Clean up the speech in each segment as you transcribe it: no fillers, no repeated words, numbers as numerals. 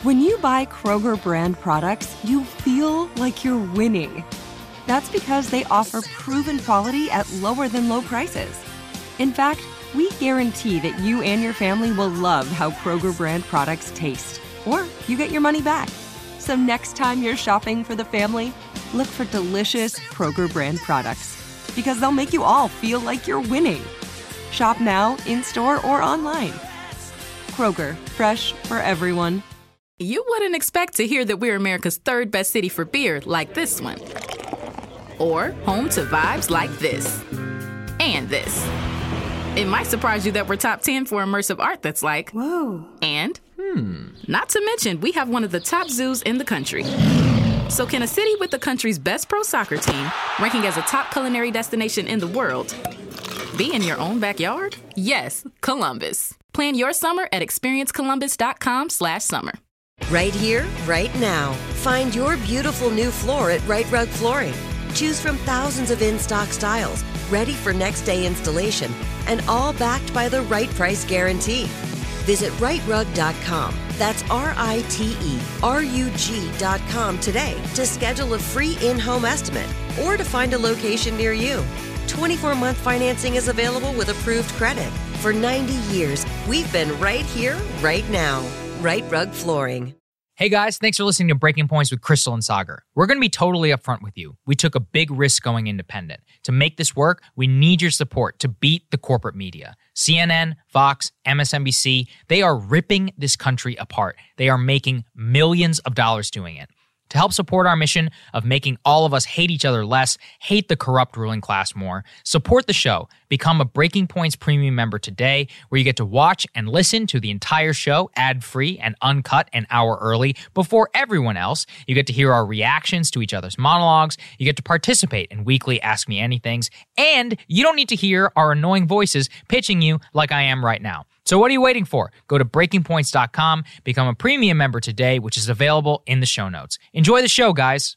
When you buy Kroger brand products, you feel like you're winning. That's because they offer proven quality at lower than low prices. In fact, we guarantee that you and your family will love how Kroger brand products taste, or you get your money back. So next time you're shopping for the family, look for delicious Kroger brand products, because they'll make you all feel like you're winning. Shop now, in-store, or online. Kroger, fresh for everyone. You wouldn't expect to hear that we're America's third best city for beer like this one. Or home to vibes like this. And this. It might surprise you that we're top 10 for immersive art that's like, Whoa. And, not to mention, we have one of the top zoos in the country. So can a city with the country's best pro soccer team, ranking as a top culinary destination in the world, be in your own backyard? Yes, Columbus. Plan your summer at experiencecolumbus.com/summer. Right here, right now. Find your beautiful new floor at Right Rug Flooring. Choose from thousands of in-stock styles, ready for next day installation, and all backed by the right price guarantee. Visit rightrug.com. That's RITERUG.com today to schedule a free in-home estimate or to find a location near you. 24-month financing is available with approved credit. For 90 years, we've been right here, right now. Right Rug Flooring. Hey guys, thanks for listening to Breaking Points with Crystal and Sagar. We're going to be totally upfront with you. We took a big risk going independent. To make this work, we need your support to beat the corporate media. CNN, Fox, MSNBC, they are ripping this country apart. They are making millions of dollars doing it. To help support our mission of making all of us hate each other less, hate the corrupt ruling class more, support the show. Become a Breaking Points premium member today, where you get to watch and listen to the entire show ad-free and uncut an hour early before everyone else. You get to hear our reactions to each other's monologues. You get to participate in weekly Ask Me Anythings. And you don't need to hear our annoying voices pitching you like I am right now. So what are you waiting for? Go to breakingpoints.com, become a premium member today, which is available in the show notes. Enjoy the show, guys.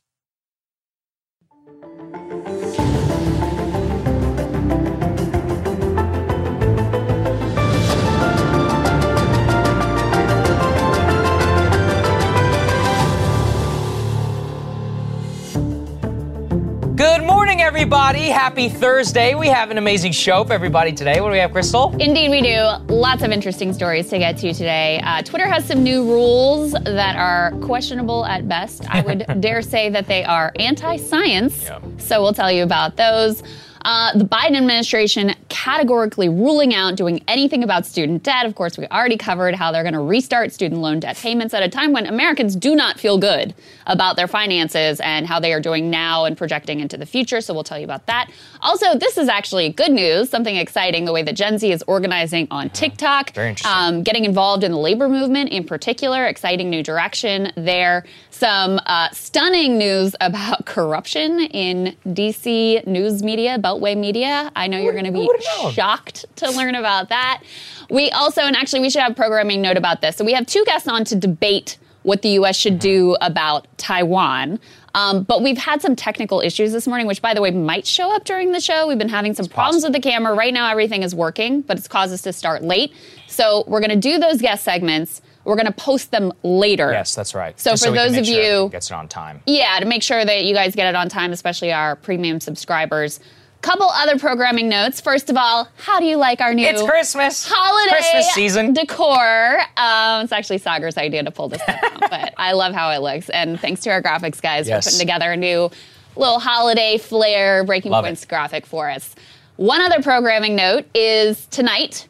Good morning, everybody. Happy Thursday. We have an amazing show for everybody today. What do we have, Crystal? Indeed, we do. Lots of interesting stories to get to today. Twitter has some new rules that are questionable at best. I would dare say that they are anti-science. Yep. So we'll tell you about those. The Biden administration categorically ruling out doing anything about student debt. Of course, we already covered how they're going to restart student loan debt payments at a time when Americans do not feel good about their finances and how they are doing now and projecting into the future. So we'll tell you about that. Also, this is actually good news, something exciting, the way that Gen Z is organizing on TikTok. Very interesting. Getting involved in the labor movement in particular, exciting new direction there. Some stunning news about corruption in D.C. news media, Beltway media. I know you're going to be shocked to learn about that. We also, and actually we should have a programming note about this. So we have two guests on to debate what the U.S. should do about Taiwan. But we've had some technical issues this morning, which, by the way, might show up during the show. We've been having some problems with the camera. Right now, everything is working, but it's caused us to start late. So we're going to do those guest segments. We're going to post them later. Yes, that's right. So for those of you... gets it on time. Yeah, to make sure that you guys get it on time, especially our premium subscribers. Couple other programming notes. First of all, how do you like our new... It's Christmas. Holiday it's Christmas season. Decor. It's actually Sagar's idea to pull this stuff out, but I love how it looks. And thanks to our graphics guys for putting together a new little holiday flair Breaking Points graphic for us. One other programming note is tonight...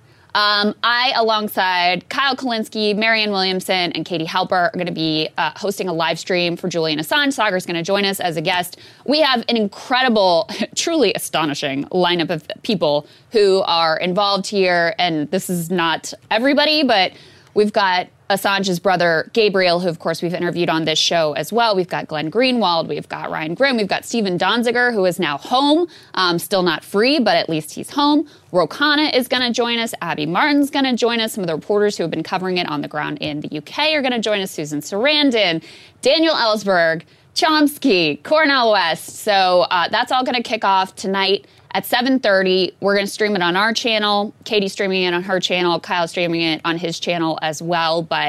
I, alongside Kyle Kulinski, Marianne Williamson, and Katie Halper, are going to be hosting a live stream for Julian Assange. Sagar's going to join us as a guest. We have an incredible, truly astonishing lineup of people who are involved here. And this is not everybody, but we've got Assange's brother, Gabriel, who, of course, we've interviewed on this show as well. We've got Glenn Greenwald. We've got Ryan Grim. We've got Stephen Donziger, who is now home. Still not free, but at least he's home. Ro Khanna is going to join us. Abby Martin's going to join us. Some of the reporters who have been covering it on the ground in the UK are going to join us. Susan Sarandon, Daniel Ellsberg, Chomsky, Cornel West. So that's all going to kick off tonight at 7:30. We're going to stream it on our channel. Katie's streaming it on her channel. Kyle's streaming it on his channel as well. But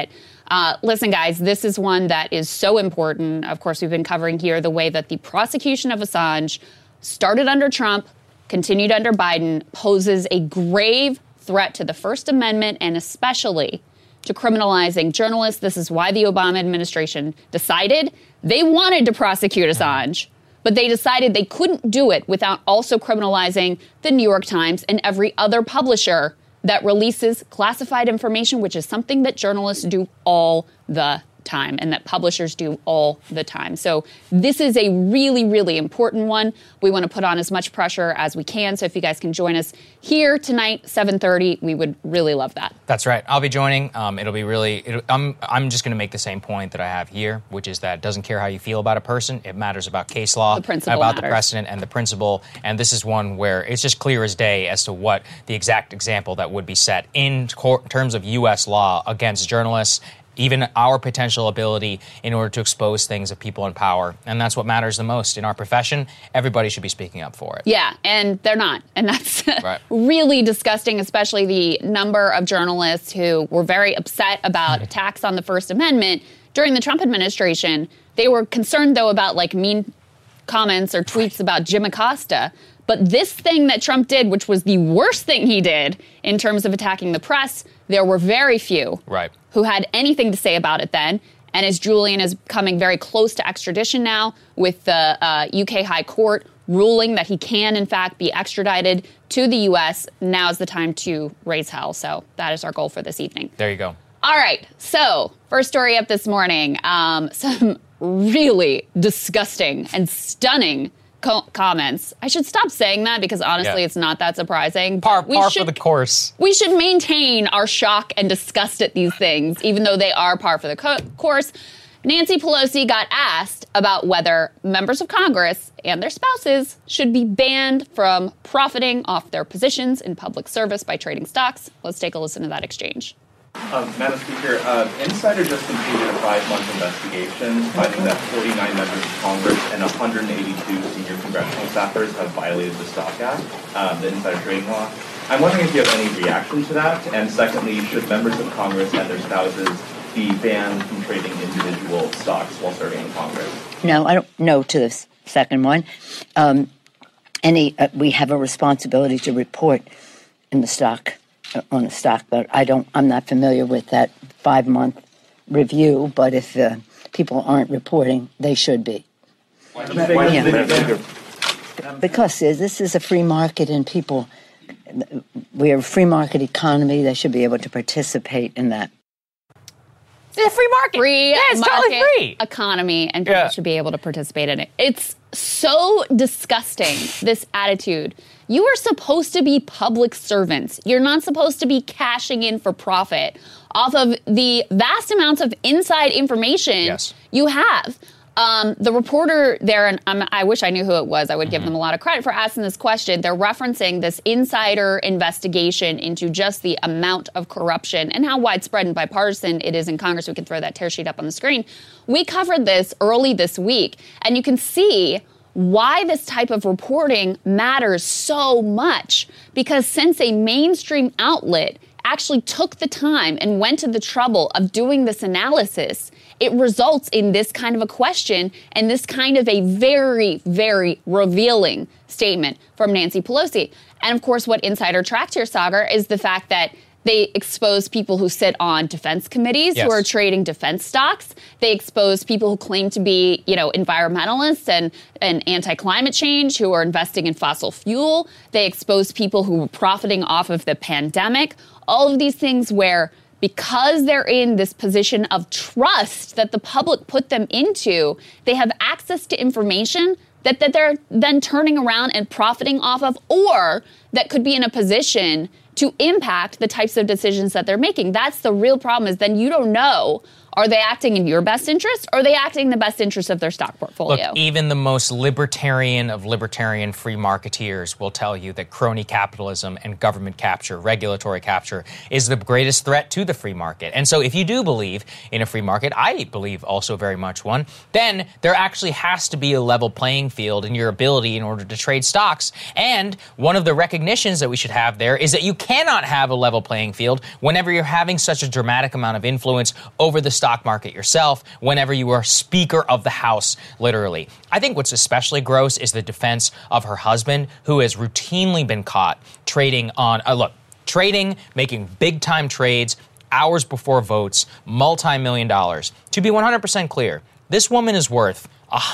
Listen, guys, this is one that is so important. Of course, we've been covering here the way that the prosecution of Assange started under Trump, continued under Biden, poses a grave threat to the First Amendment and especially to criminalizing journalists. This is why the Obama administration decided they wanted to prosecute Assange, but they decided they couldn't do it without also criminalizing the New York Times and every other publisher that releases classified information, which is something that journalists do all the time and that publishers do all the time. So this is a really, really important one. We want to put on as much pressure as we can. So if you guys can join us here tonight, 7:30, we would really love that. That's right. I'll be joining. It'll be really, I'm just going to make the same point that I have here, which is that it doesn't care how you feel about a person. It matters about case law, the principle about matters. The precedent and the principle. And this is one where it's just clear as day as to what the exact example that would be set in terms of U.S. law against journalists, even our potential ability in order to expose things of people in power. And that's what matters the most in our profession. Everybody should be speaking up for it. Yeah, and they're not. And that's right. Really disgusting, especially the number of journalists who were very upset about attacks on the First Amendment during the Trump administration. They were concerned, though, about like mean comments or tweets about Jim Acosta. But this thing that Trump did, which was the worst thing he did in terms of attacking the press, there were very few who had anything to say about it then. And as Julian is coming very close to extradition now with the UK High Court ruling that he can, in fact, be extradited to the U.S., now is the time to raise hell. So that is our goal for this evening. There you go. All right. So first story up this morning, some really disgusting and stunning comments. I should stop saying that because honestly, it's not that surprising. Par for the course. We should maintain our shock and disgust at these things, even though they are par for the course. Nancy Pelosi got asked about whether members of Congress and their spouses should be banned from profiting off their positions in public service by trading stocks. Let's take a listen to that exchange. Madam Speaker, Insider just completed a 5-month investigation finding that 49 members of Congress and 182 senior congressional staffers have violated the Stock Act, the insider trading law. I'm wondering if you have any reaction to that, and secondly, should members of Congress and their spouses be banned from trading individual stocks while serving in Congress? No, I don't know to the second one. We have a responsibility to report in the stock. On a stock, but I'm not familiar with that 5-month review, but if people aren't reporting, they should be. Because this is a free market and we're a free market economy. They should be able to participate in that. It's a free market. It's totally free. Economy, and people should be able to participate in it. It's so disgusting, this attitude. You are supposed to be public servants. You're not supposed to be cashing in for profit off of the vast amounts of inside information you have. The reporter there, and I wish I knew who it was. I would give them a lot of credit for asking this question. They're referencing this insider investigation into just the amount of corruption and how widespread and bipartisan it is in Congress. We can throw that tear sheet up on the screen. We covered this early this week, and you can see why this type of reporting matters so much. Because since a mainstream outlet actually took the time and went to the trouble of doing this analysis, it results in this kind of a question and this kind of a very, very revealing statement from Nancy Pelosi. And of course, what Insider tracked here, Sagar, is the fact that they expose people who sit on defense committees who are trading defense stocks. They expose people who claim to be, environmentalists and anti-climate change who are investing in fossil fuel. They expose people who were profiting off of the pandemic. All of these things where, because they're in this position of trust that the public put them into, they have access to information that they're then turning around and profiting off of, or that could be in a position to impact the types of decisions that they're making. That's the real problem, is then you don't know, Are they acting in your best interest, or are they acting in the best interest of their stock portfolio? Look, even the most libertarian of libertarian free marketeers will tell you that crony capitalism and government capture, regulatory capture, is the greatest threat to the free market. And so if you do believe in a free market, I believe also very much one, then there actually has to be a level playing field in your ability in order to trade stocks. And one of the recognitions that we should have there is that you cannot have a level playing field whenever you're having such a dramatic amount of influence over the stock market yourself, whenever you are Speaker of the House, literally. I think what's especially gross is the defense of her husband, who has routinely been caught trading on, trading, making big-time trades, hours before votes, multi-million dollars. To be 100% clear, this woman is worth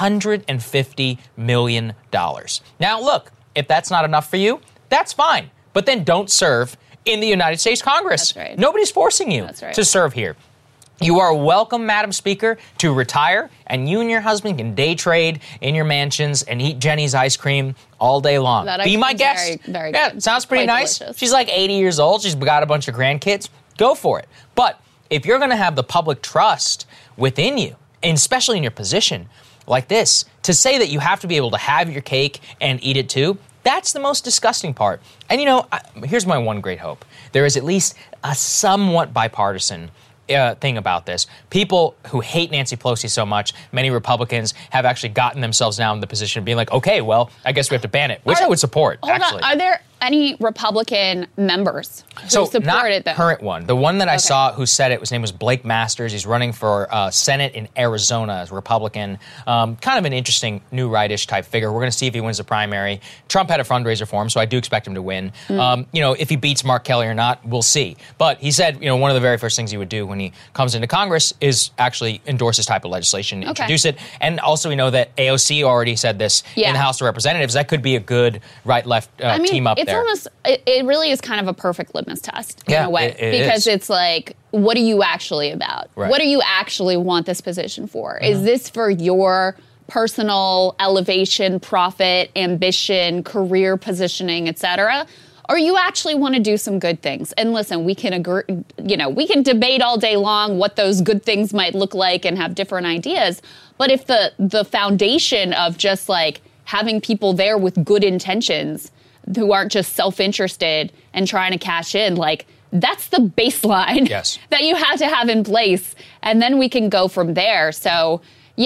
$150 million. Now, look, if that's not enough for you, that's fine. But then don't serve in the United States Congress. That's right. Nobody's forcing you to serve here. You are welcome, Madam Speaker, to retire, and you and your husband can day trade in your mansions and eat Jenny's ice cream all day long. Be my guest. Very yeah, good. Sounds pretty Quite nice. delicious. She's like 80 years old. She's got a bunch of grandkids. Go for it. But if you're going to have the public trust within you, and especially in your position like this, to say that you have to be able to have your cake and eat it too, that's the most disgusting part. And, here's my one great hope. There is at least a somewhat bipartisan thing about this. People who hate Nancy Pelosi so much, many Republicans have actually gotten themselves now in the position of being like, okay, well, I guess we have to ban it, which I would support, actually. Are there any Republican members who supported not them? Current one. The one that I saw who said it, his name was Blake Masters. He's running for Senate in Arizona as a Republican. Kind of an interesting new right-ish type figure. We're going to see if he wins the primary. Trump had a fundraiser for him, so I do expect him to win. If he beats Mark Kelly or not, we'll see. But he said, one of the very first things he would do when he comes into Congress is actually endorse this type of legislation, introduce it. And also we know that AOC already said this in the House of Representatives. That could be a good right-left team up there. It really is kind of a perfect litmus test in a way, because it's like, what are you actually about? Right. What do you actually want this position for? Is this for your personal elevation, profit, ambition, career positioning, etc.? Or you actually want to do some good things? And listen, we can agree, we can debate all day long what those good things might look like and have different ideas. But if the foundation of just like having people there with good intentions who aren't just self-interested and trying to cash in, like, that's the baseline that you have to have in place. And then we can go from there. So,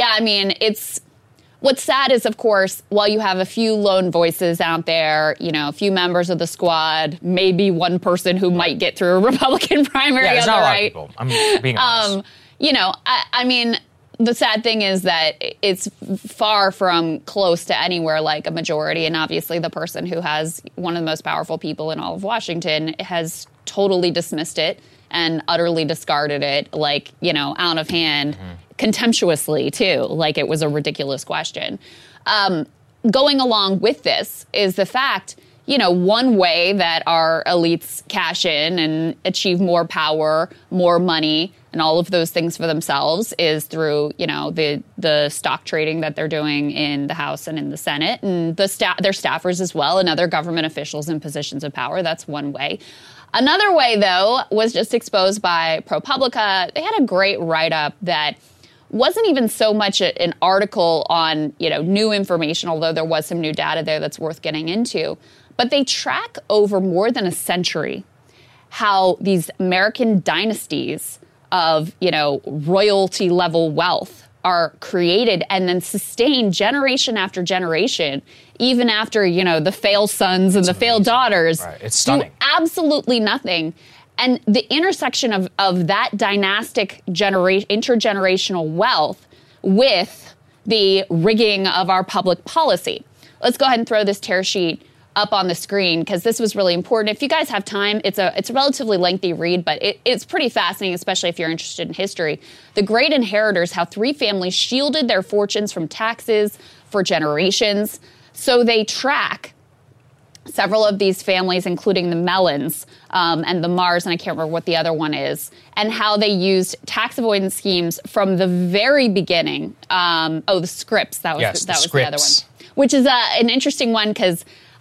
what's sad is, of course, while you have a few lone voices out there, a few members of the squad, maybe one person who might get through a Republican primary on the right. Not a lot of people. I'm being honest. The sad thing is that it's far from close to anywhere like a majority. And obviously the person who has one of the most powerful people in all of Washington has totally dismissed it and utterly discarded it, like, out of hand, contemptuously, too, like it was a ridiculous question. Going along with this is the fact, one way that our elites cash in and achieve more power, more money, and all of those things for themselves is through, the stock trading that they're doing in the House and in the Senate, and their staffers as well, and other government officials in positions of power. That's one way. Another way, though, was just exposed by ProPublica. They had a great write-up that wasn't even so much an article on, new information, although there was some new data there that's worth getting into. But they track over more than a century how these American dynasties of, royalty level wealth are created and then sustained generation after generation, even after, the failed sons and the failed daughters. Right. It's stunning. Do absolutely nothing. And the intersection of that dynastic intergenerational wealth with the rigging of our public policy. Let's go ahead and throw this tear sheet up on the screen, because this was really important. If you guys have time, it's a relatively lengthy read, but it's pretty fascinating, especially if you're interested in history. The Great Inheritors, how 3 families shielded their fortunes from taxes for generations. So they track several of these families, including the Mellons and the Mars, and I can't remember what the other one is, and how they used tax avoidance schemes from the very beginning. The Scripps, that was the other one, which is an interesting one because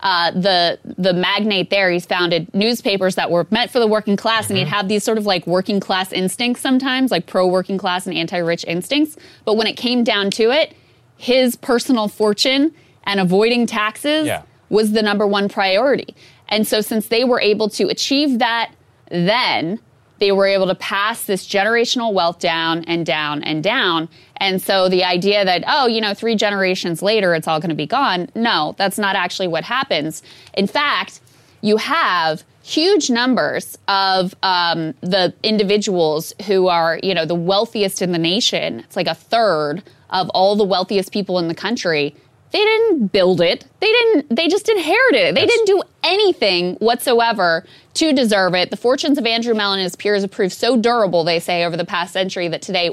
the magnate there, he's founded newspapers that were meant for the working class, and he'd have these sort of like working class instincts sometimes, like pro-working class and anti-rich instincts. But when it came down to it, his personal fortune and avoiding taxes was the number one priority. And so since they were able to achieve that then, they were able to pass this generational wealth down and down and down. And so the idea that, 3 generations later, it's all going to be gone. No, that's not actually what happens. In fact, you have huge numbers of the individuals who are, the wealthiest in the nation. It's like a third of all the wealthiest people in the country. They didn't build it. They just inherited it. They didn't do anything whatsoever to deserve it. The fortunes of Andrew Mellon and his peers have proved so durable, they say, over the past century that today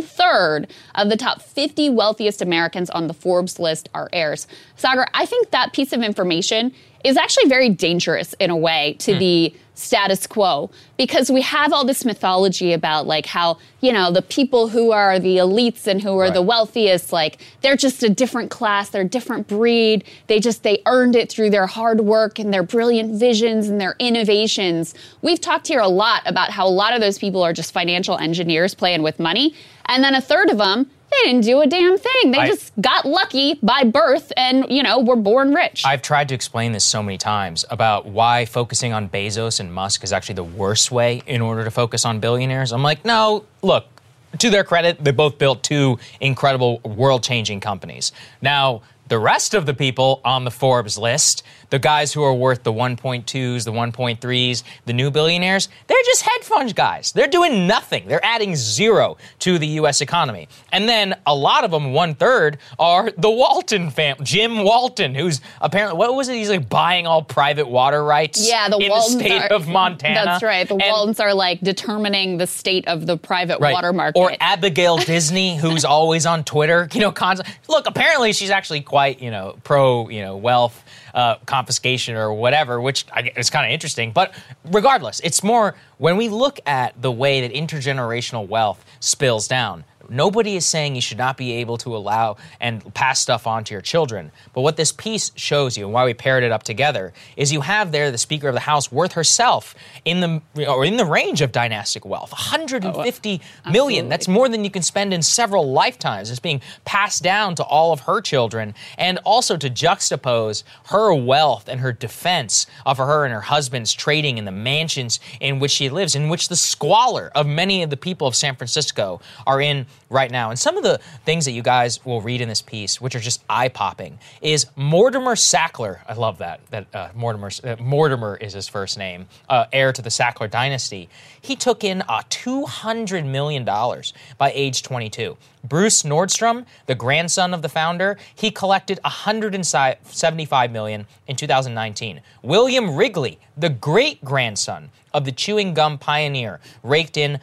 1/3 of the top 50 wealthiest Americans on the Forbes list are heirs. Saagar, I think that piece of information is actually very dangerous in a way to the status quo, because we have all this mythology about like how, the people who are the elites and who are the wealthiest, like they're just a different class, they're a different breed. They earned it through their hard work and their brilliant visions and their innovations. We've talked here a lot about how a lot of those people are just financial engineers playing with money. And then a third of them, they didn't do a damn thing. They just got lucky by birth and, were born rich. I've tried to explain this so many times about why focusing on Bezos and Musk is actually the worst way in order to focus on billionaires. I'm like, no, look, to their credit, they both built 2 incredible world-changing companies. Now, the rest of the people on the Forbes list, the guys who are worth the 1.2s, the 1.3s, the new billionaires, they're just hedge fund guys. They're doing nothing. They're adding zero to the U.S. economy. And then a lot of them, 1/3, are the Walton family. Jim Walton, who's apparently, what was it? He's like buying all private water rights in the state of Montana. That's right. The Waltons are like determining the state of the private water market. Or Abigail Disney, who's always on Twitter, look, apparently she's actually quite, pro, wealth confiscation or whatever, which is kind of interesting. But regardless, it's more when we look at the way that intergenerational wealth spills down. Nobody is saying you should not be able to allow and pass stuff on to your children. But what this piece shows you, and why we paired it up together, is you have there the Speaker of the House worth herself in the range of dynastic wealth, $150 million. That's more than you can spend in several lifetimes. It's being passed down to all of her children, and also to juxtapose her wealth and her defense of her and her husband's trading in the mansions in which she lives, in which the squalor of many of the people of San Francisco are in right now. And some of the things that you guys will read in this piece, which are just eye-popping, is Mortimer Sackler. I love that Mortimer is his first name, heir to the Sackler dynasty. He took in $200 million by age 22. Bruce Nordstrom, the grandson of the founder, he collected $175 million in 2019. William Wrigley, the great-grandson of the chewing gum pioneer, raked in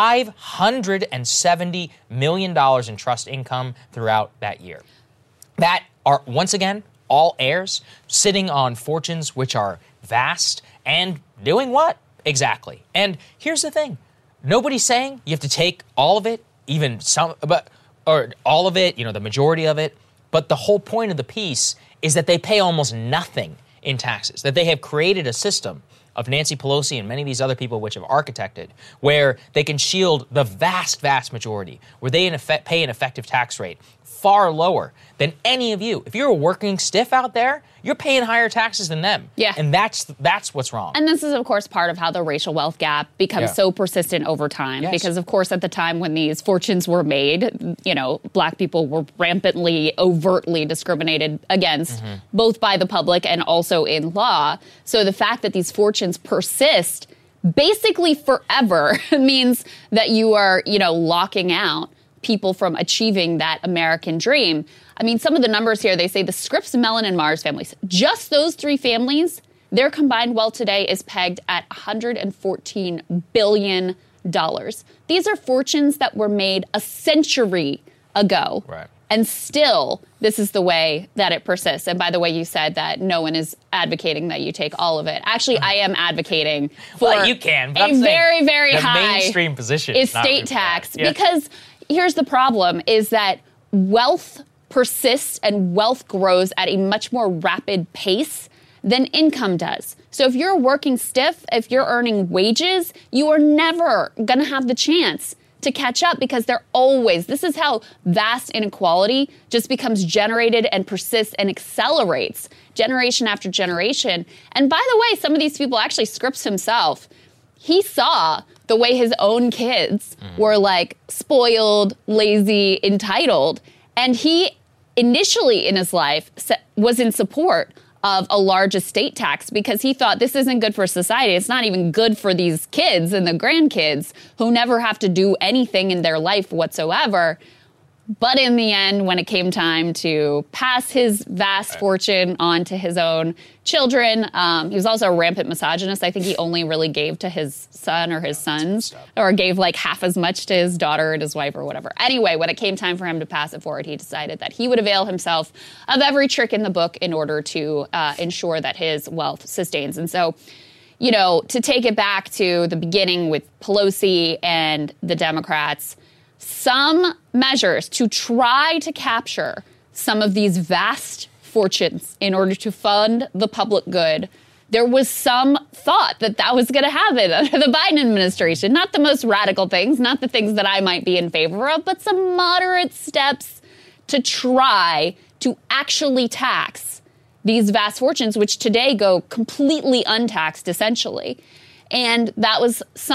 $570 million in trust income throughout that year. That are, once again, all heirs sitting on fortunes which are vast and doing what? Exactly. And here's the thing. Nobody's saying you have to take all of it, even some, or all of it, the majority of it. But the whole point of the piece is that they pay almost nothing in taxes, that they have created a system of Nancy Pelosi and many of these other people which have architected, where they can shield the vast, vast majority, where they in effect pay an effective tax rate far lower than any of you. If you're a working stiff out there, you're paying higher taxes than them. Yeah. And that's what's wrong. And this is, of course, part of how the racial wealth gap becomes so persistent over time. Yes. Because, of course, at the time when these fortunes were made, black people were rampantly, overtly discriminated against, both by the public and also in law. So the fact that these fortunes persist basically forever means that you are, locking out people from achieving that American dream. I mean, some of the numbers here, they say the Scripps, Mellon, and Mars families, just those 3 families, their combined wealth today is pegged at $114 billion. These are fortunes that were made a century ago. Right. And still, this is the way that it persists. And by the way, you said that no one is advocating that you take all of it. Actually, I am advocating for you can, but a very, very high mainstream position estate tax. Because here's the problem, is that wealth persists and wealth grows at a much more rapid pace than income does. So if you're working stiff, if you're earning wages, you are never going to have the chance to catch up because this is how vast inequality just becomes generated and persists and accelerates generation after generation. And by the way, some of these people, actually Scripps himself, he saw the way his own kids were like spoiled, lazy, entitled. And he initially in his life was in support of a large estate tax because he thought this isn't good for society. It's not even good for these kids and the grandkids who never have to do anything in their life whatsoever. But in the end, when it came time to pass his vast fortune on to his own children, he was also a rampant misogynist. I think he only really gave to his son or his sons, or gave like half as much to his daughter and his wife or whatever. Anyway, when it came time for him to pass it forward, he decided that he would avail himself of every trick in the book in order to ensure that his wealth sustains. And so, you know, to take it back to the beginning with Pelosi and the Democrats, some measures to try to capture some of these vast fortunes in order to fund the public good. There was some thought that that was going to happen under the Biden administration. Not the most radical things, not the things that I might be in favor of, but some moderate steps to try to actually tax these vast fortunes, which today go completely untaxed, essentially. And those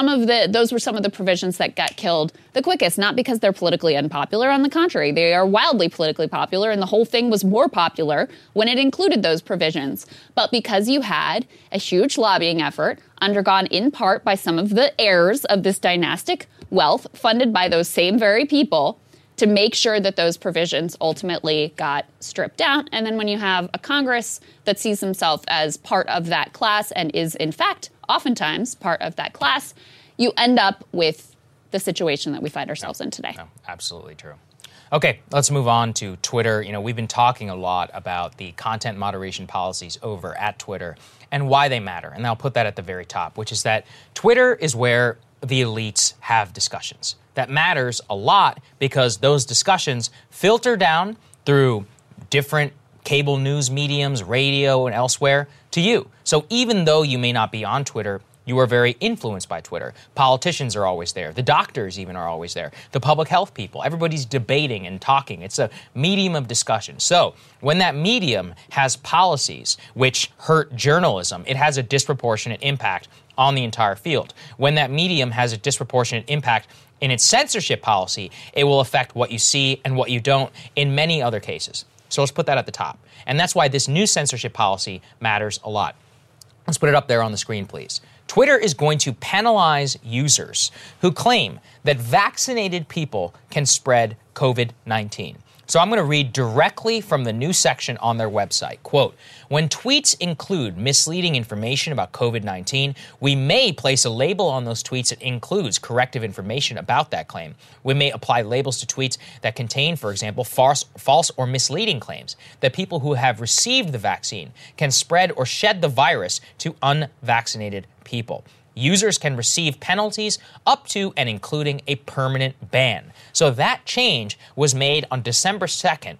were some of the provisions that got killed the quickest, not because they're politically unpopular. On the contrary, they are wildly politically popular, and the whole thing was more popular when it included those provisions. But because you had a huge lobbying effort undergone in part by some of the heirs of this dynastic wealth funded by those same very people to make sure that those provisions ultimately got stripped out. And then when you have a Congress that sees himself as part of that class and is, in fact, oftentimes part of that class, you end up with the situation that we find ourselves in today. No, absolutely true. Okay, let's move on to Twitter. You know, we've been talking a lot about the content moderation policies over at Twitter and why they matter. And I'll put that at the very top, which is that Twitter is where the elites have discussions. That matters a lot because those discussions filter down through different cable news mediums, radio, and elsewhere to you. So even though you may not be on Twitter, you are very influenced by Twitter. Politicians are always there. The doctors even are always there. The public health people. Everybody's debating and talking. It's a medium of discussion. So when that medium has policies which hurt journalism, it has a disproportionate impact on the entire field. When that medium has a disproportionate impact in its censorship policy, it will affect what you see and what you don't in many other cases. So let's put that at the top. And that's why this new censorship policy matters a lot. Let's put it up there on the screen, please. Twitter is going to penalize users who claim that vaccinated people can spread COVID-19. So I'm going to read directly from the new section on their website. Quote, when tweets include misleading information about COVID-19, we may place a label on those tweets that includes corrective information about that claim. We may apply labels to tweets that contain, for example, false or misleading claims that people who have received the vaccine can spread or shed the virus to unvaccinated people. Users can receive penalties up to and including a permanent ban. So that change was made on December 2nd,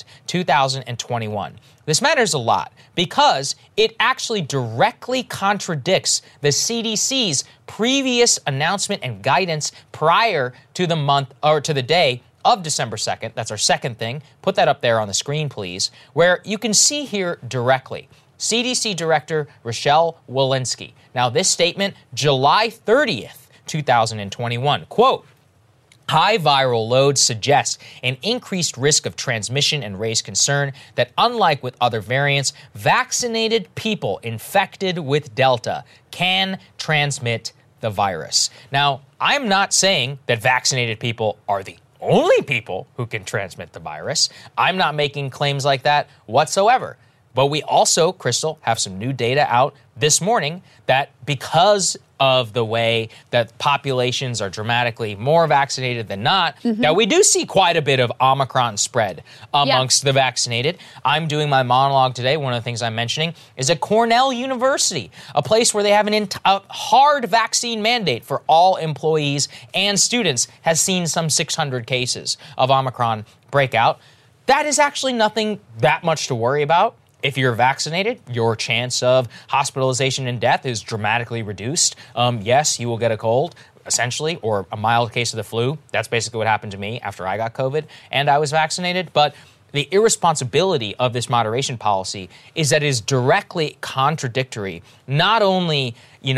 2021. This matters a lot because it actually directly contradicts the CDC's previous announcement and guidance prior to the month or to the day of December 2nd. That's our second thing. Put that up there on the screen, please, where you can see here directly. CDC Director Rochelle Walensky. Now, this statement, July 30th, 2021, quote, high viral loads suggest an increased risk of transmission and raise concern that, unlike with other variants, vaccinated people infected with Delta can transmit the virus. Now, I'm not saying that vaccinated people are the only people who can transmit the virus. I'm not making claims like that whatsoever. But we also, Crystal, have some new data out this morning that because of the way that populations are dramatically more vaccinated than not, now we do see quite a bit of Omicron spread amongst the vaccinated. I'm doing my monologue today. One of the things I'm mentioning is at Cornell University, a place where they have a hard vaccine mandate for all employees and students, has seen some 600 cases of Omicron breakout. That is actually nothing that much to worry about. If you're vaccinated, your chance of hospitalization and death is dramatically reduced. Yes, you will get a cold, essentially, or a mild case of the flu. That's basically what happened to me after I got COVID and I was vaccinated. But the irresponsibility of this moderation policy is that it is directly contradictory, not only,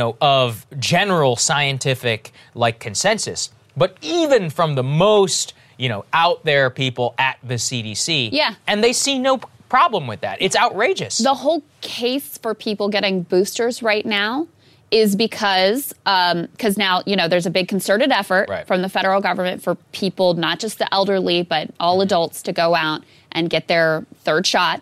of general scientific consensus, but even from the most, out there people at the CDC. Yeah. And they see no problem with that. It's outrageous. The whole case for people getting boosters right now is because now, there's a big concerted effort from the federal government for people, not just the elderly, but all adults to go out and get their third shot,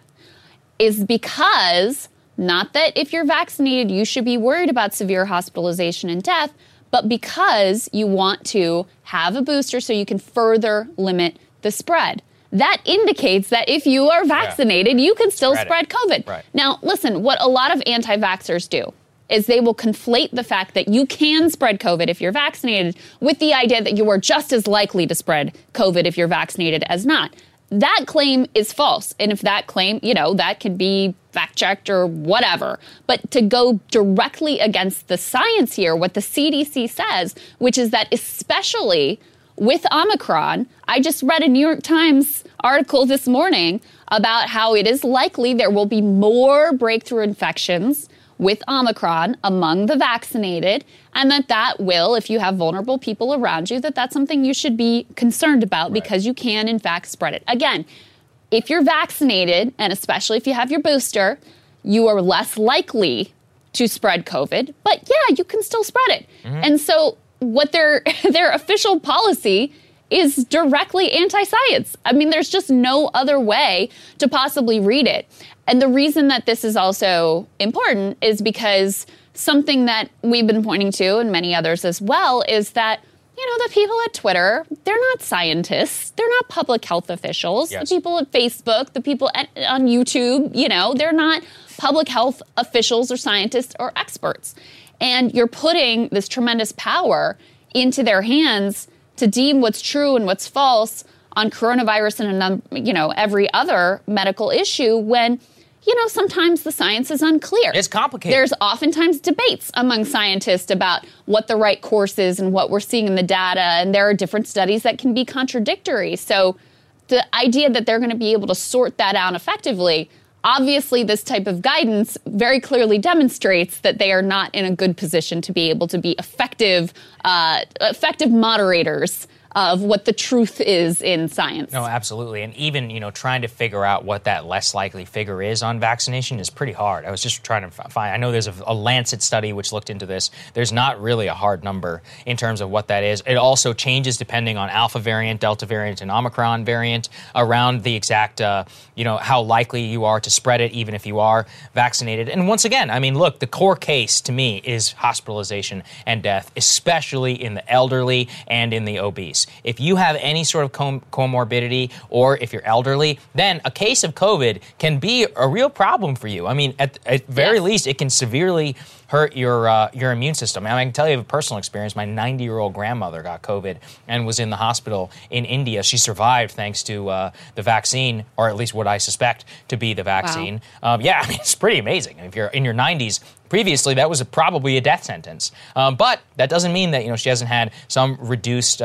is because, not that if you're vaccinated, you should be worried about severe hospitalization and death, but because you want to have a booster so you can further limit the spread. That indicates that if you are vaccinated, you can still spread COVID. Right. Now, listen, what a lot of anti-vaxxers do is they will conflate the fact that you can spread COVID if you're vaccinated with the idea that you are just as likely to spread COVID if you're vaccinated as not. That claim is false. And if that claim, that could be fact-checked or whatever. But to go directly against the science here, what the CDC says, which is that especially with Omicron, I just read a New York Times article this morning about how it is likely there will be more breakthrough infections with Omicron among the vaccinated, and that will, if you have vulnerable people around you, that's something you should be concerned about because you can, in fact, spread it. Again, if you're vaccinated, and especially if you have your booster, you are less likely to spread COVID, but you can still spread it. Mm-hmm. And so what their official policy is directly anti-science. I mean, there's just no other way to possibly read it. And the reason that this is also important is because something that we've been pointing to, and many others as well, is that, the people at Twitter, they're not scientists. They're not public health officials. Yes. The people at Facebook, the people on YouTube, they're not public health officials or scientists or experts. And you're putting this tremendous power into their hands to deem what's true and what's false on coronavirus and, every other medical issue when, sometimes the science is unclear. It's complicated. There's oftentimes debates among scientists about what the right course is and what we're seeing in the data, and there are different studies that can be contradictory. So the idea that they're going to be able to sort that out effectively, obviously this type of guidance very clearly demonstrates that they are not in a good position to be able to be effective moderators of what the truth is in science. No, absolutely. And even, trying to figure out what that less likely figure is on vaccination is pretty hard. I was just trying to find, I know there's a Lancet study which looked into this. There's not really a hard number in terms of what that is. It also changes depending on Alpha variant, Delta variant, and Omicron variant around the exact, how likely you are to spread it, even if you are vaccinated. And once again, look, the core case to me is hospitalization and death, especially in the elderly and in the obese. If you have any sort of comorbidity or if you're elderly, then a case of COVID can be a real problem for you. At very least, it can severely hurt your immune system. I can tell you of a personal experience. My 90-year-old grandmother got COVID and was in the hospital in India. She survived thanks to the vaccine, or at least what I suspect to be the vaccine. Wow. It's pretty amazing. If you're in your 90s, previously that was probably a death sentence. But that doesn't mean that she hasn't had some reduced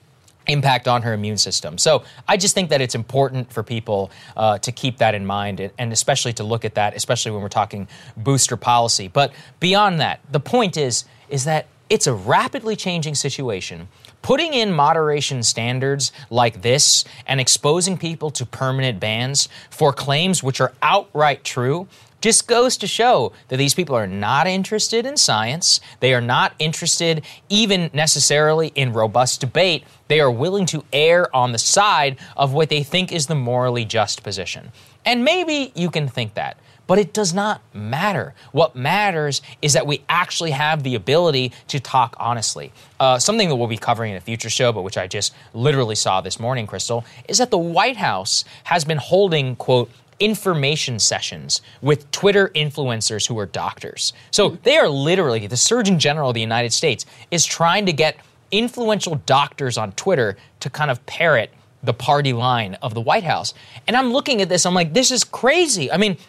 impact on her immune system. So I just think that it's important for people to keep that in mind, and especially to look at that, especially when we're talking booster policy. But beyond that, the point is that it's a rapidly changing situation. Putting in moderation standards like this and exposing people to permanent bans for claims which are outright true just goes to show that these people are not interested in science. They are not interested even necessarily in robust debate. They are willing to err on the side of what they think is the morally just position. And maybe you can think that, but it does not matter. What matters is that we actually have the ability to talk honestly. Something that we'll be covering in a future show, but which I just literally saw this morning, Crystal, is that the White House has been holding, quote, information sessions with Twitter influencers who are doctors. So they are literally, the Surgeon General of the United States is trying to get influential doctors on Twitter to kind of parrot the party line of the White House. And I'm looking at this, I'm like, this is crazy.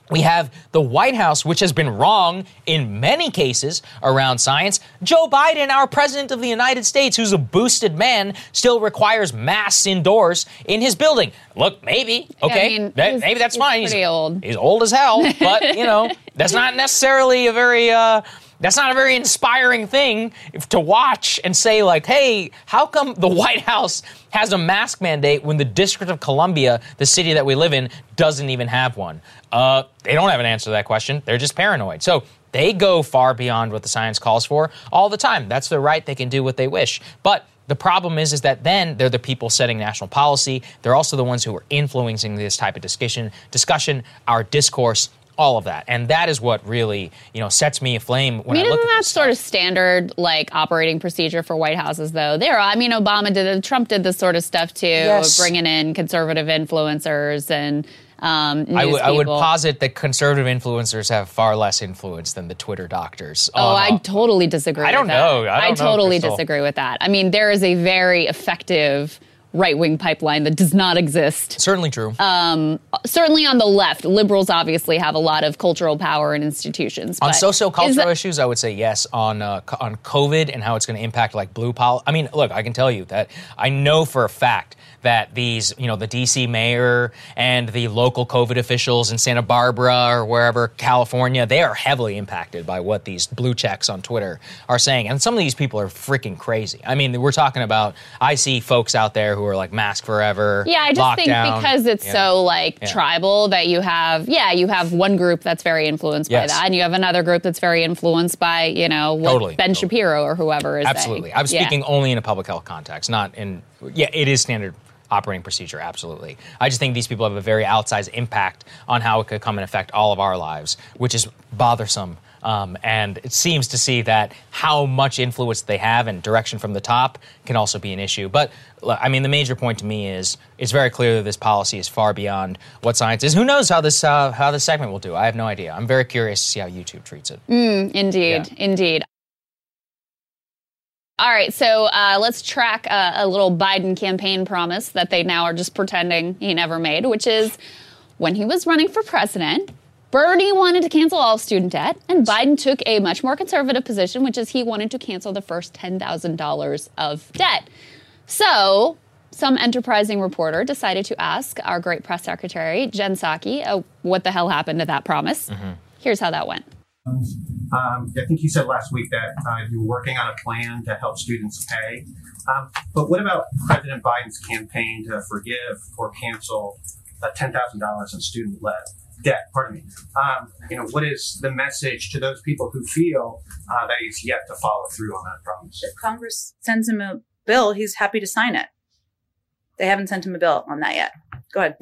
We have the White House, which has been wrong in many cases around science. Joe Biden, our president of the United States, who's a boosted man, still requires masks indoors in his building. Look, maybe, okay, I mean, maybe that's fine. Pretty old. He's old as hell, but, you know, that's not necessarily a very... That's not a very inspiring thing to watch and say, like, hey, how come the White House has a mask mandate when the District of Columbia, the city that we live in, doesn't even have one? They don't have an answer to that question. They're just paranoid. So they go far beyond what the science calls for all the time. That's their right. They can do what they wish. But the problem is that then they're the people setting national policy. They're also the ones who are influencing this type of discussion, our discourse, all of that. And that is what really, you know, sets me aflame when I look at this. Isn't that sort of standard, like, operating procedure for White Houses, though? Obama did it, Trump did this sort of stuff, too, yes. Bringing in conservative influencers and news I would people. posit that conservative influencers have far less influence than the Twitter doctors. I totally disagree with that. I totally disagree with that. I mean, there is a very effective right-wing pipeline that does not exist. Certainly true. Certainly on the left. Liberals obviously have a lot of cultural power and institutions. On socio-cultural issues, I would say yes. On COVID and how it's going to impact, like, blue policy. I mean, look, I can tell you that I know for a fact that these, you know, the D.C. mayor and the local COVID officials in Santa Barbara or wherever, California, they are heavily impacted by what these blue checks on Twitter are saying. And some of these people are freaking crazy. I mean, we're talking about, I see folks out there who are like mask forever. Yeah, I just think because it's so tribal that you have one group that's very influenced by that, and you have another group that's very influenced by, you know, what Ben Shapiro or whoever is Absolutely. saying. I'm speaking only in a public health context, not in, it is standard operating procedure, absolutely. I just think these people have a very outsized impact on how it could come and affect all of our lives, which is bothersome. And it seems to see that how much influence they have and direction from the top can also be an issue. But, I mean, the major point to me is it's very clear that this policy is far beyond what science is. Who knows how this segment will do? I have no idea. I'm very curious to see how YouTube treats it. Indeed. All right, so let's track a little Biden campaign promise that they now are just pretending he never made, which is when he was running for president, Bernie wanted to cancel all student debt, and Biden took a much more conservative position, which is he wanted to cancel the first $10,000 of debt. So some enterprising reporter decided to ask our great press secretary, Jen Psaki, what the hell happened to that promise. Here's how that went. I think you said last week that you were working on a plan to help students pay. But what about President Biden's campaign to forgive or cancel $10,000 in student debt? What is the message to those people who feel that he's yet to follow through on that promise? If Congress sends him a bill, he's happy to sign it. They haven't sent him a bill on that yet. Go ahead.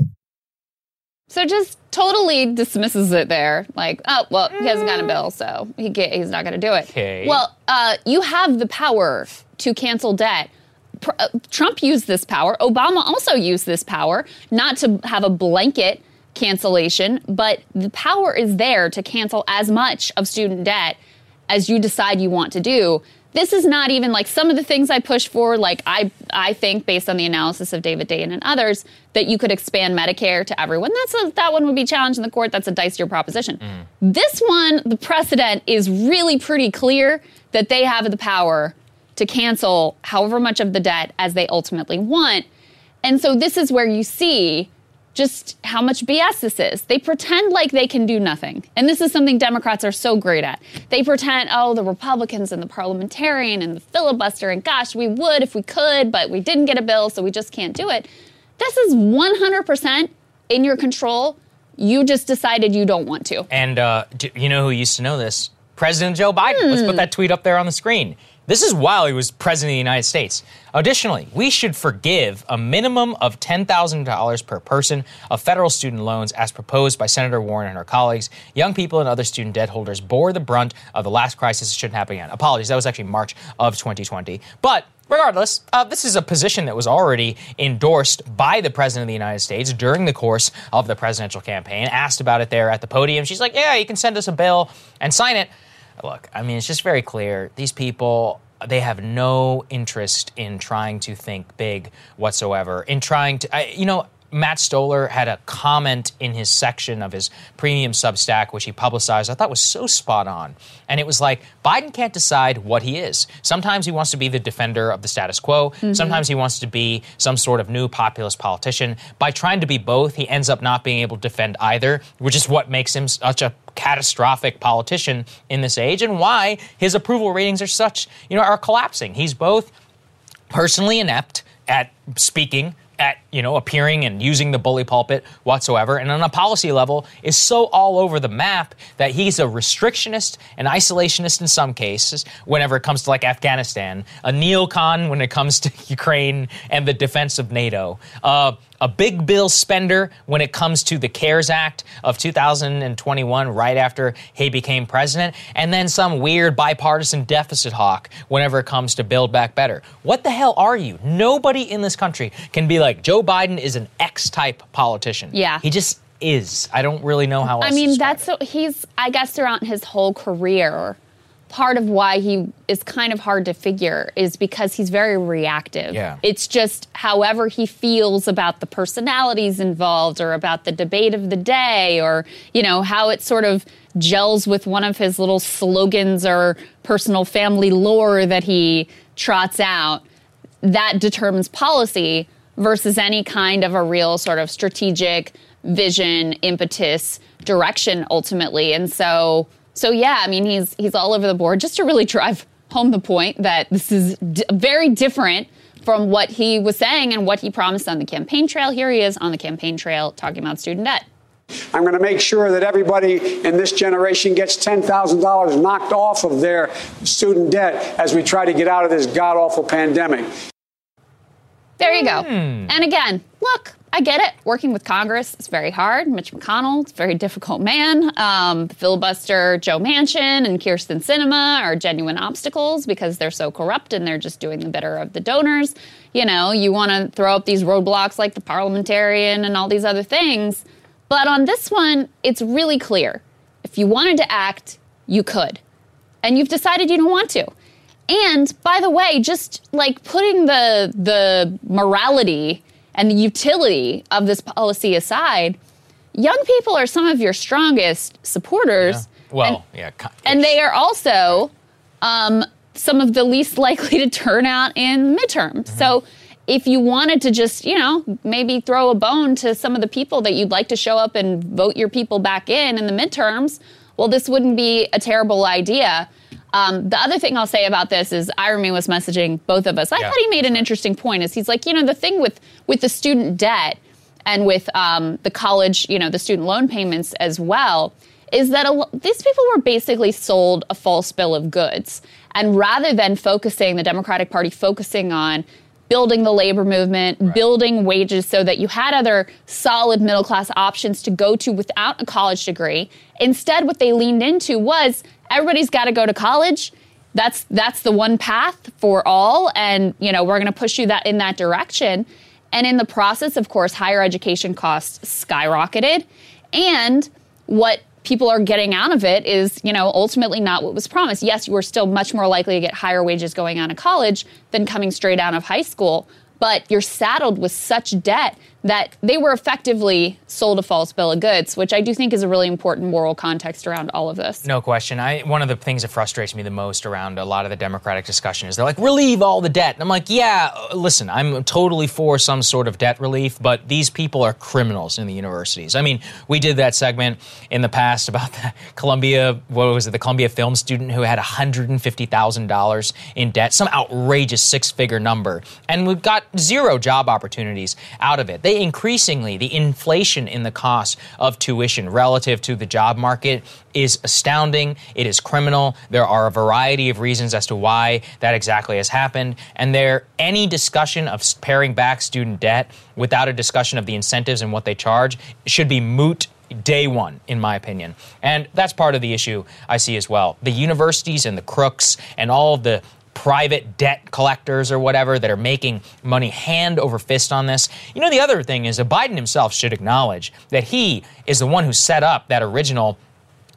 So just totally dismisses it there. Like, oh, well, he hasn't got a bill, so he's not going to do it. Okay. Well, you have the power to cancel debt. Trump used this power. Obama also used this power, not to have a blanket cancellation, but the power is there to cancel as much of student debt as you decide you want to do. This is not even like some of the things I push for. Like I think, based on the analysis of David Dayen and others, that you could expand Medicare to everyone. That one would be challenged in the court. That's a dicier proposition. This one, the precedent is really pretty clear that they have the power to cancel however much of the debt as they ultimately want. And so this is where you see just how much BS this is. They pretend like they can do nothing. And this is something Democrats are so great at. They pretend, oh, the Republicans and the parliamentarian and the filibuster, and gosh, we would if we could, but we didn't get a bill, so we just can't do it. This is 100% in your control. You just decided you don't want to. And you know who used to know this? President Joe Biden. Let's put that tweet up there on the screen. This is while he was president of the United States. Additionally, we should forgive a minimum of $10,000 per person of federal student loans as proposed by Senator Warren and her colleagues. Young people and other student debt holders bore the brunt of the last crisis. It shouldn't happen again. Apologies, that was actually March of 2020. But regardless, this is a position that was already endorsed by the President of the United States during the course of the presidential campaign. Asked about it there at the podium. She's like, yeah, you can send us a bill and sign it. Look, I mean, it's just very clear. These people, they have no interest in trying to think big whatsoever, in trying to, Matt Stoller had a comment in his section of his premium Substack, which he publicized, I thought was so spot on. And it was like, Biden can't decide what he is. Sometimes he wants to be the defender of the status quo. Mm-hmm. Sometimes he wants to be some sort of new populist politician. By trying to be both, he ends up not being able to defend either, which is what makes him such a catastrophic politician in this age and why his approval ratings are collapsing. He's both personally inept at speaking, at, appearing and using the bully pulpit whatsoever, and on a policy level is so all over the map that he's a restrictionist, an isolationist in some cases, whenever it comes to like Afghanistan, a neocon when it comes to Ukraine and the defense of NATO, a big bill spender when it comes to the CARES Act of 2021, right after he became president, and then some weird bipartisan deficit hawk whenever it comes to Build Back Better. What the hell are you? Nobody in this country can be like, Joe Biden is an X-type politician. Yeah. He just is. I don't really know how else to describe it. He's, I guess, throughout his whole career, part of why he is kind of hard to figure is because he's very reactive. Yeah. It's just however he feels about the personalities involved or about the debate of the day or, how it sort of gels with one of his little slogans or personal family lore that he trots out. That determines policy versus any kind of a real sort of strategic vision, impetus, direction ultimately. And so yeah, I mean, he's all over the board just to really drive home the point that this is very different from what he was saying and what he promised on the campaign trail. Here he is on the campaign trail talking about student debt. I'm going to make sure that everybody in this generation gets $10,000 knocked off of their student debt as we try to get out of this god-awful pandemic. There you go. And again, look, I get it. Working with Congress is very hard. Mitch McConnell is a very difficult man. The filibuster Joe Manchin and Kyrsten Sinema are genuine obstacles because they're so corrupt and they're just doing the bitter of the donors. You want to throw up these roadblocks like the parliamentarian and all these other things. But on this one, it's really clear. If you wanted to act, you could. And you've decided you don't want to. And by the way, just like putting the morality and the utility of this policy aside, young people are some of your strongest supporters. Yeah. And they are also some of the least likely to turn out in midterms. Mm-hmm. So if you wanted to just, maybe throw a bone to some of the people that you'd like to show up and vote your people back in the midterms, well, this wouldn't be a terrible idea. The other thing I'll say about this is Iremy was messaging both of us. I thought he made an interesting point. Is he's like, the thing with the student debt and with the college, the student loan payments as well, is that these people were basically sold a false bill of goods. And rather than the Democratic Party focusing on building the labor movement, building wages so that you had other solid middle-class options to go to without a college degree, instead what they leaned into was everybody's got to go to college. That's the one path for all. And, we're going to push you in that direction. And in the process, of course, higher education costs skyrocketed. And what people are getting out of it is, ultimately not what was promised. Yes, you were still much more likely to get higher wages going out of college than coming straight out of high school. But you're saddled with such debt that they were effectively sold a false bill of goods, which I do think is a really important moral context around all of this. No question. One of the things that frustrates me the most around a lot of the Democratic discussion is they're like, relieve all the debt. And I'm like, yeah, listen, I'm totally for some sort of debt relief, but these people are criminals in the universities. I mean, we did that segment in the past about the the Columbia film student who had $150,000 in debt, some outrageous six-figure number. And we've got zero job opportunities out of it. Increasingly, the inflation in the cost of tuition relative to the job market is astounding. It is criminal. There are a variety of reasons as to why that exactly has happened. And any discussion of paring back student debt without a discussion of the incentives and what they charge should be moot day one, in my opinion. And that's part of the issue I see as well. The universities and the crooks and all of the private debt collectors or whatever that are making money hand over fist on this. The other thing is that Biden himself should acknowledge that he is the one who set up that original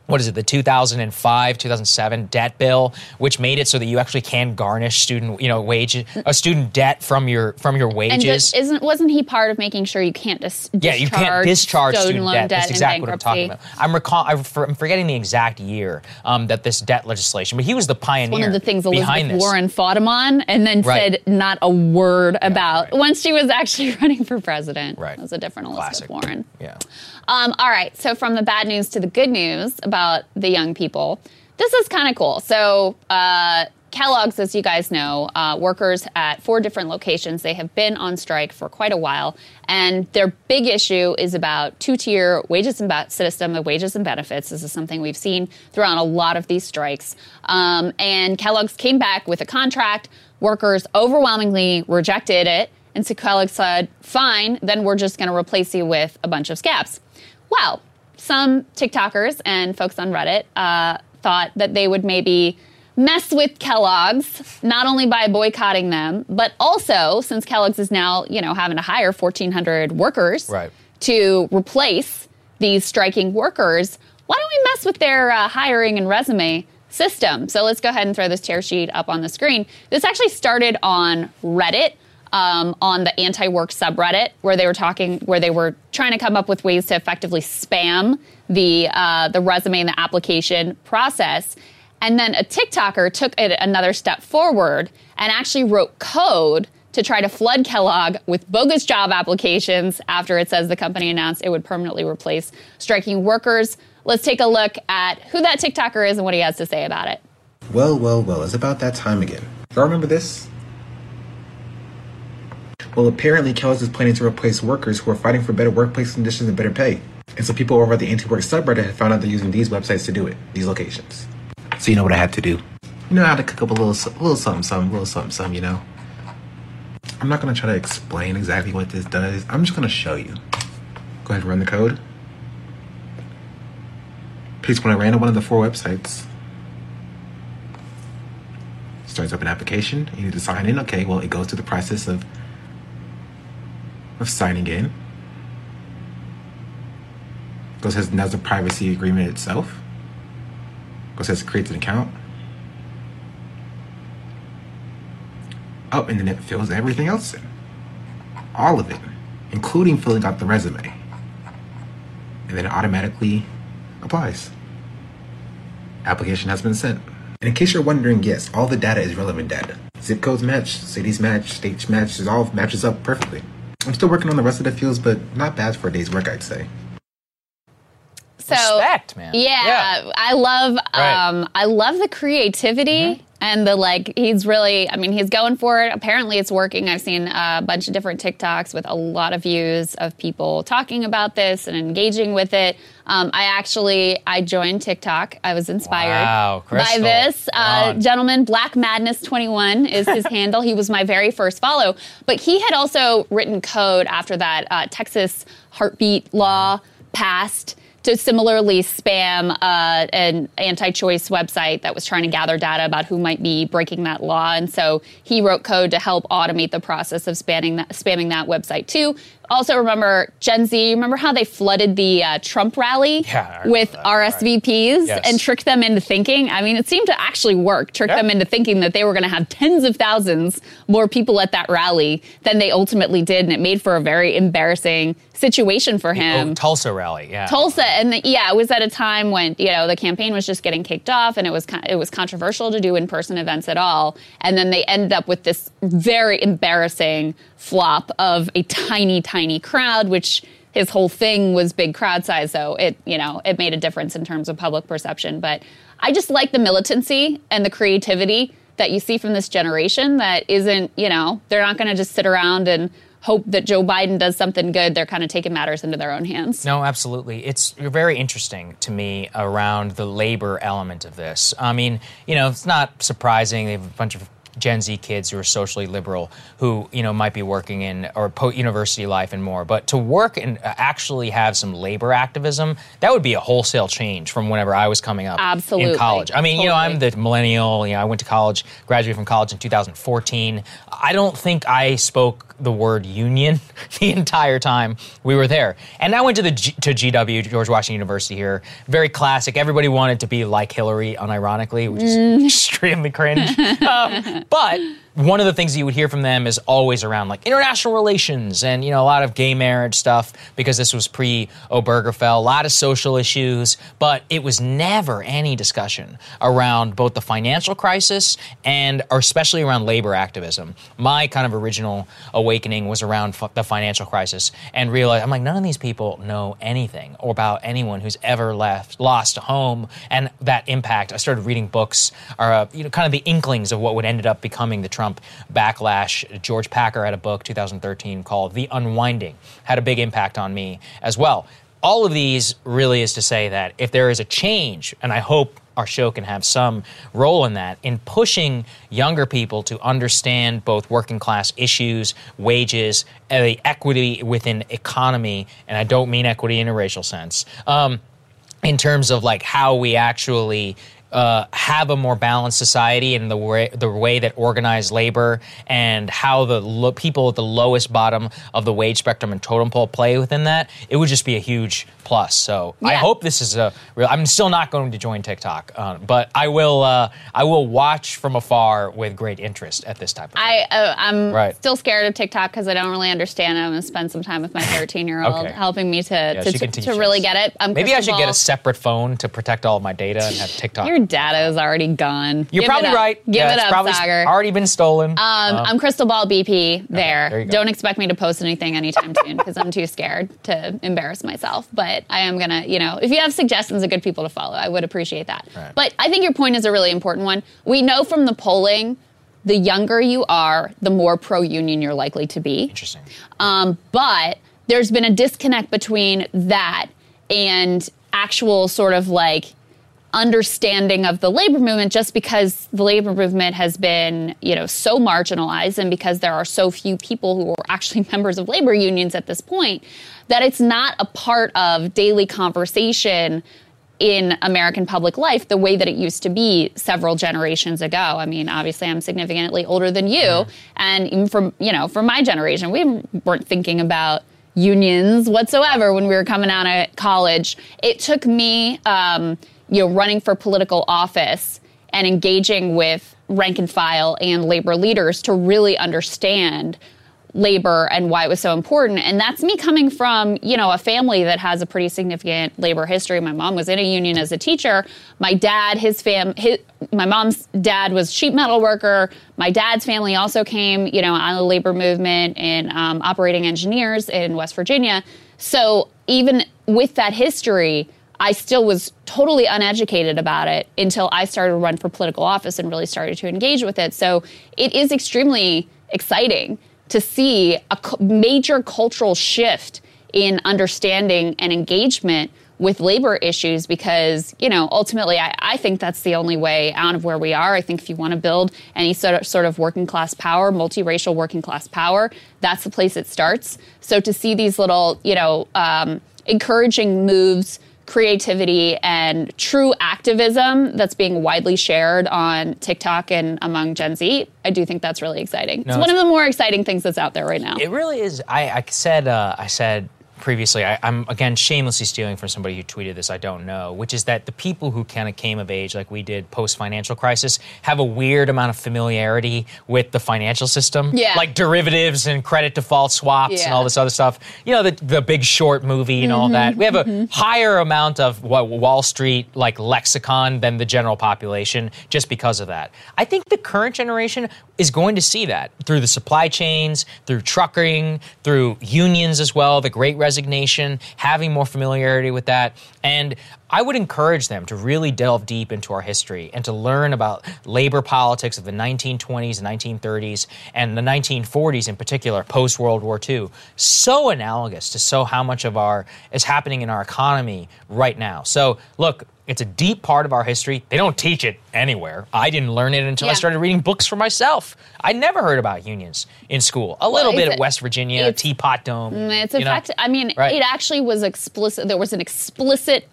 what is it, the 2005, 2007 debt bill, which made it so that you actually can garnish student debt from your wages. And wasn't he part of making sure you can't you can't discharge student debt. That's exactly what I'm talking about. I'm forgetting the exact year that this debt legislation, but he was the pioneer. One of the things Elizabeth Warren fought him on, and then said not a word about once she was actually running for president. Right, it was a different Elizabeth Warren. Yeah. All right, so from the bad news to the good news about the young people, this is kind of cool. So Kellogg's, as you guys know, workers at 4 different locations, they have been on strike for quite a while, and their big issue is about 2-tier wages and system of wages and benefits. This is something we've seen throughout a lot of these strikes. And Kellogg's came back with a contract. Workers overwhelmingly rejected it, and so Kellogg said, fine, then we're just going to replace you with a bunch of scabs. Well, some TikTokers and folks on Reddit thought that they would maybe mess with Kellogg's, not only by boycotting them, but also, since Kellogg's is now, having to hire 1,400 workers to replace these striking workers, why don't we mess with their hiring and resume system? So let's go ahead and throw this tear sheet up on the screen. This actually started on Reddit. On the anti-work subreddit, where they were trying to come up with ways to effectively spam the resume and the application process. And then a TikToker took it another step forward and actually wrote code to try to flood Kellogg with bogus job applications after it says the company announced it would permanently replace striking workers. Let's take a look at who that TikToker is and what he has to say about it. Well, it's about that time again. Y'all remember this? Well, apparently Kellogg's is planning to replace workers who are fighting for better workplace conditions and better pay. And so people over at the anti-work subreddit have found out they're using these websites to do it, these locations. So you know what I had to do? I had to cook up a little something, you know? I'm not going to try to explain exactly what this does. I'm just going to show you. Go ahead and run the code. Paste when I ran on one of the 4 websites. Starts up an application. You need to sign in. Okay, well, it goes through the process of signing in. Goes says now the privacy agreement itself. Goes says it creates an account. Oh, and then it fills everything else in. All of it, including filling out the resume. And then it automatically applies. Application has been sent. And in case you're wondering, yes, all the data is relevant data. Zip codes match, cities match, states match, it all matches up perfectly. I'm still working on the rest of the fields, but not bad for a day's work, I'd say. So, respect, man. Yeah. I love the creativity and he's really, he's going for it. Apparently it's working. I've seen a bunch of different TikToks with a lot of views of people talking about this and engaging with it. I joined TikTok. I was inspired by this gentleman. Black Madness 21 is his handle. He was my very first follow, but he had also written code after that Texas heartbeat law passed to similarly spam an anti-choice website that was trying to gather data about who might be breaking that law. And so he wrote code to help automate the process of spamming that website too. Also remember Gen Z, remember how they flooded the Trump rally with RSVPs and tricked them into thinking? It seemed to actually work, them into thinking that they were going to have tens of thousands more people at that rally than they ultimately did. And it made for a very embarrassing situation for him. Tulsa rally, Tulsa. And it was at a time when, the campaign was just getting kicked off and it was controversial to do in-person events at all. And then they ended up with this very embarrassing flop of a tiny crowd, which his whole thing was big crowd size. So it made a difference in terms of public perception. But I just like the militancy and the creativity that you see from this generation that isn't, they're not going to just sit around and hope that Joe Biden does something good. They're kind of taking matters into their own hands. No, absolutely. It's very interesting to me around the labor element of this. It's not surprising. They have a bunch of Gen Z kids who are socially liberal who, might be working in or university life and more. But to work and actually have some labor activism, that would be a wholesale change from whenever I was coming up in college. Totally. I'm the millennial. I went to college, graduated from college in 2014. I don't think I spoke the word union the entire time we were there. And I went to GW, George Washington University here. Very classic. Everybody wanted to be like Hillary, unironically, which is extremely cringe. But one of the things that you would hear from them is always around like international relations and, a lot of gay marriage stuff, because this was pre-Obergefell, a lot of social issues, but it was never any discussion around both the financial crisis and, or especially around labor activism. My kind of original awakening was around the financial crisis, and realized, I'm like, none of these people know anything about anyone who's ever lost a home and that impact. I started reading books, or kind of the inklings of what would ended up becoming the Trump backlash. George Packer had a book, 2013, called The Unwinding. Had a big impact on me as well. All of these really is to say that if there is a change, and I hope our show can have some role in that, in pushing younger people to understand both working class issues, wages, the equity within economy, and I don't mean equity in a racial sense, in terms of like how we actually have a more balanced society and the way that organized labor and how the people at the lowest bottom of the wage spectrum and totem pole play within that, it would just be a huge plus. So I hope this is a real. I'm still not going to join TikTok, but I will watch from afar with great interest at this type of thing. I'm still scared of TikTok because I don't really understand it. I'm going to spend some time with my 13-year-old helping me to really get it. Maybe I should get a separate phone to protect all of my data and have TikTok. Your data is already gone. You're probably right. Give it up, probably Saagar. Already been stolen. I'm Crystal Ball BP there. There you go. Don't expect me to post anything anytime soon because I'm too scared to embarrass myself. But I am going to, if you have suggestions of good people to follow, I would appreciate that. Right. But I think your point is a really important one. We know from the polling, the younger you are, the more pro-union you're likely to be. Interesting. But there's been a disconnect between that and actual sort of like understanding of the labor movement, just because the labor movement has been, so marginalized, and because there are so few people who are actually members of labor unions at this point, that it's not a part of daily conversation in American public life the way that it used to be several generations ago. I mean, obviously I'm significantly older than you, and even from my generation, we weren't thinking about unions whatsoever when we were coming out of college. It took me running for political office and engaging with rank and file and labor leaders to really understand labor and why it was so important. And that's me coming from, a family that has a pretty significant labor history. My mom was in a union as a teacher. My dad, my mom's dad was sheet metal worker. My dad's family also came, out of the labor movement and operating engineers in West Virginia. So even with that history, I still was totally uneducated about it until I started to run for political office and really started to engage with it. So it is extremely exciting to see a major cultural shift in understanding and engagement with labor issues, because, ultimately I think that's the only way out of where we are. I think if you want to build any sort of working class power, multiracial working class power, that's the place it starts. So to see these little, encouraging moves, creativity, and true activism that's being widely shared on TikTok and among Gen Z, I do think that's really exciting. It's one of the more exciting things that's out there right now. It really is. I said previously, I'm again shamelessly stealing from somebody who tweeted this, I don't know, which is that the people who kind of came of age like we did post-financial crisis have a weird amount of familiarity with the financial system. Yeah. Like derivatives and credit default swaps and all this other stuff. The Big Short movie and all that. We have a higher amount of Wall Street like lexicon than the general population just because of that. I think the current generation is going to see that through the supply chains, through trucking, through unions as well, the Great Resignation, having more familiarity with that. And I would encourage them to really delve deep into our history and to learn about labor politics of the 1920s and 1930s and the 1940s in particular, post-World War II. So analogous to how much of is happening in our economy right now. So look, it's a deep part of our history. They don't teach it anywhere. I didn't learn it until I started reading books for myself. I never heard about unions in school. A little bit at West Virginia, Teapot Dome. It actually was explicit. There was an explicit effort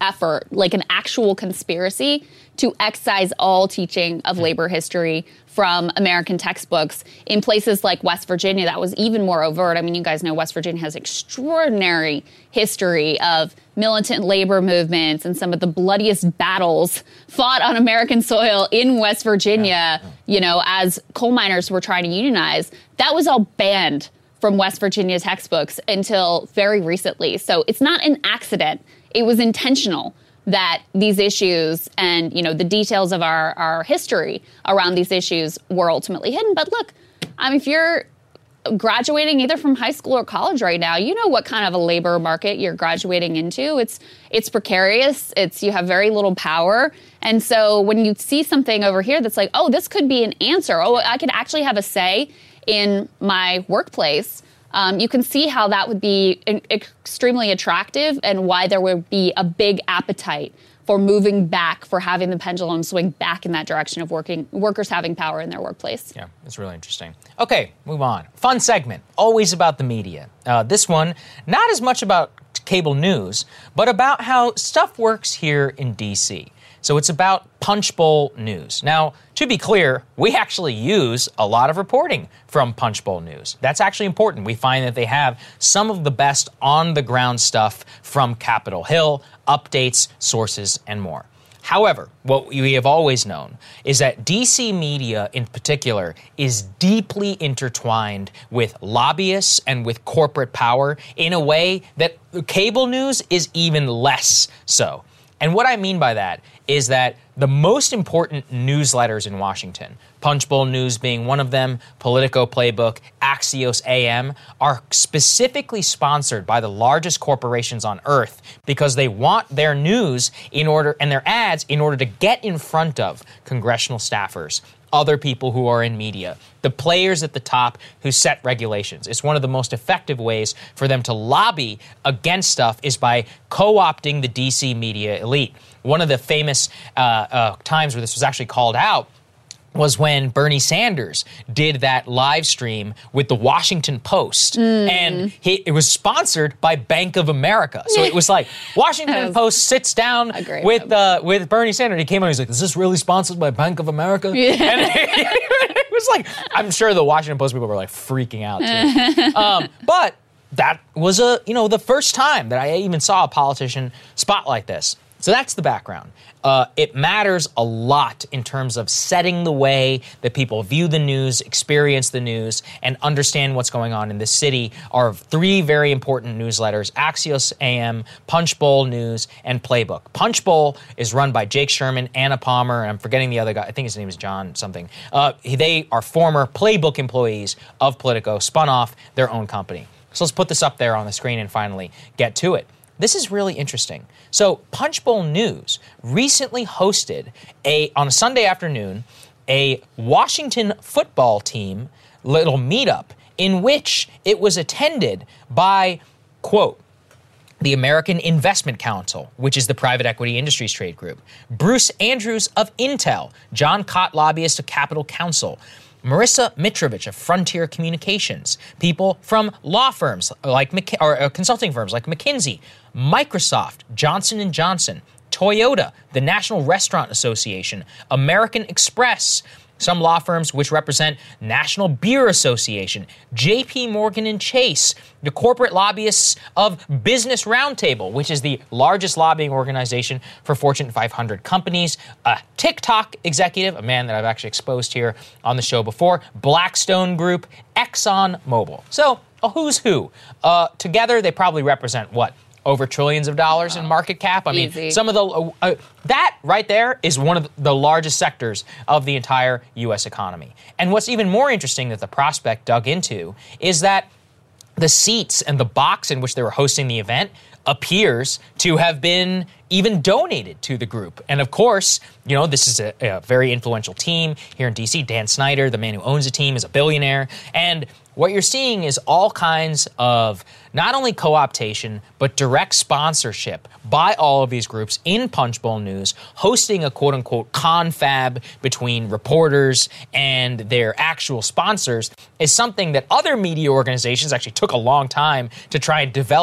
like an actual conspiracy to excise all teaching of labor history from American textbooks. In places like West Virginia, that was even more overt. I mean, you guys know West Virginia has extraordinary history of militant labor movements and some of the bloodiest battles fought on American soil in West Virginia, you know, as coal miners were trying to unionize. That was all banned from West Virginia textbooks until very recently. So it's not an accident. It was intentional that these issues and, you know, the details of our history around these issues were ultimately hidden. But look, I mean, if you're graduating either from high school or college right now, you know what kind of a labor market you're graduating into. It's precarious. You have very little power. And so when you see something over here that's like, oh, this could be an answer. Oh, I could actually have a say in my workplace. You can see how that would be extremely attractive and why there would be a big appetite for moving back, for having the pendulum swing back in that direction of workers having power in their workplace. Yeah, it's really interesting. Okay, move on. Fun segment, always about the media. This one, not as much about cable news, but about how stuff works here in D.C. So it's about Punchbowl News. Now, to be clear, we actually use a lot of reporting from Punchbowl News. That's actually important. We find that they have some of the best on-the-ground stuff from Capitol Hill, updates, sources, and more. However, what we have always known is that DC media in particular is deeply intertwined with lobbyists and with corporate power in a way that cable news is even less so. And what I mean by that is that the most important newsletters in Washington, Punchbowl News being one of them, Politico Playbook, Axios AM, are specifically sponsored by the largest corporations on earth because they want their news and their ads in order to get in front of congressional staffers, other people who are in media, the players at the top who set regulations. It's one of the most effective ways for them to lobby against stuff is by co-opting the DC media elite. One of the famous times where this was actually called out was when Bernie Sanders did that live stream with the Washington Post. And it was sponsored by Bank of America. So it was like Washington Post sits down with Bernie Sanders. He came on, he's like, is this really sponsored by Bank of America? Yeah. And it was like, I'm sure the Washington Post people were like freaking out too. But that was the first time that I even saw a politician spotlight this. So that's the background. It matters a lot in terms of setting the way that people view the news, experience the news, and understand what's going on in this city are three very important newsletters, Axios AM, Punchbowl News, and Playbook. Punchbowl is run by Jake Sherman, Anna Palmer, and I'm forgetting the other guy. I think his name is John something. They are former Playbook employees of Politico, spun off their own company. So let's put this up there on the screen and finally get to it. This is really interesting. So Punchbowl News recently hosted on a Sunday afternoon, a Washington football team little meetup in which it was attended by, quote, the American Investment Council, which is the private equity industries trade group, Bruce Andrews of Intel, John Cott, lobbyist of Capitol Counsel, Marissa Mitrovich of Frontier Communications, people from law firms or consulting firms like McKinsey, Microsoft, Johnson & Johnson, Toyota, the National Restaurant Association, American Express, some law firms which represent National Beer Association, J.P. Morgan and Chase, the corporate lobbyists of Business Roundtable, which is the largest lobbying organization for Fortune 500 companies, a TikTok executive, a man that I've actually exposed here on the show before, Blackstone Group, ExxonMobil. So a who's who. Together, they probably represent what? Over trillions of dollars in market cap. I mean, some of the that right there is one of the largest sectors of the entire U.S. economy. And what's even more interesting that the Prospect dug into is that the seats and the box in which they were hosting the event appears to have been even donated to the group. And of course, this is a very influential team here in D.C. Dan Snyder, the man who owns the team, is a billionaire. And what you're seeing is all kinds of not only co-optation, but direct sponsorship by all of these groups in Punchbowl News, hosting a quote-unquote confab between reporters and their actual sponsors is something that other media organizations actually took a long time to try and develop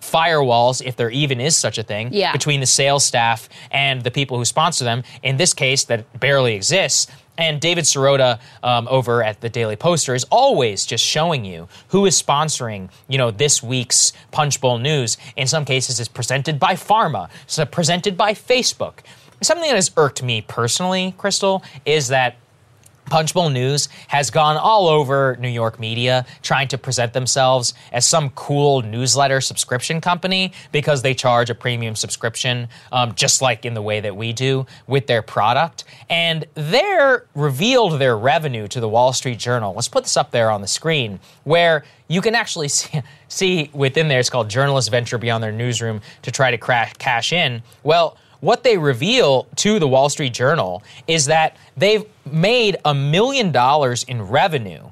firewalls, if there even is such a thing, between the sales staff and the people who sponsor them. In this case, that barely exists. And David Sirota over at the Daily Poster is always just showing you who is sponsoring, this week's Punch Bowl News. In some cases, it's presented by Pharma. It's presented by Facebook. Something that has irked me personally, Crystal, is that Punch Bowl News has gone all over New York media trying to present themselves as some cool newsletter subscription company because they charge a premium subscription, just like in the way that we do with their product. And they revealed their revenue to the Wall Street Journal. Let's put this up there on the screen, where you can actually see within there, it's called Journalists Venture Beyond Their Newsroom to try to cash in. Well, what they reveal to the Wall Street Journal is that they've made $1 million in revenue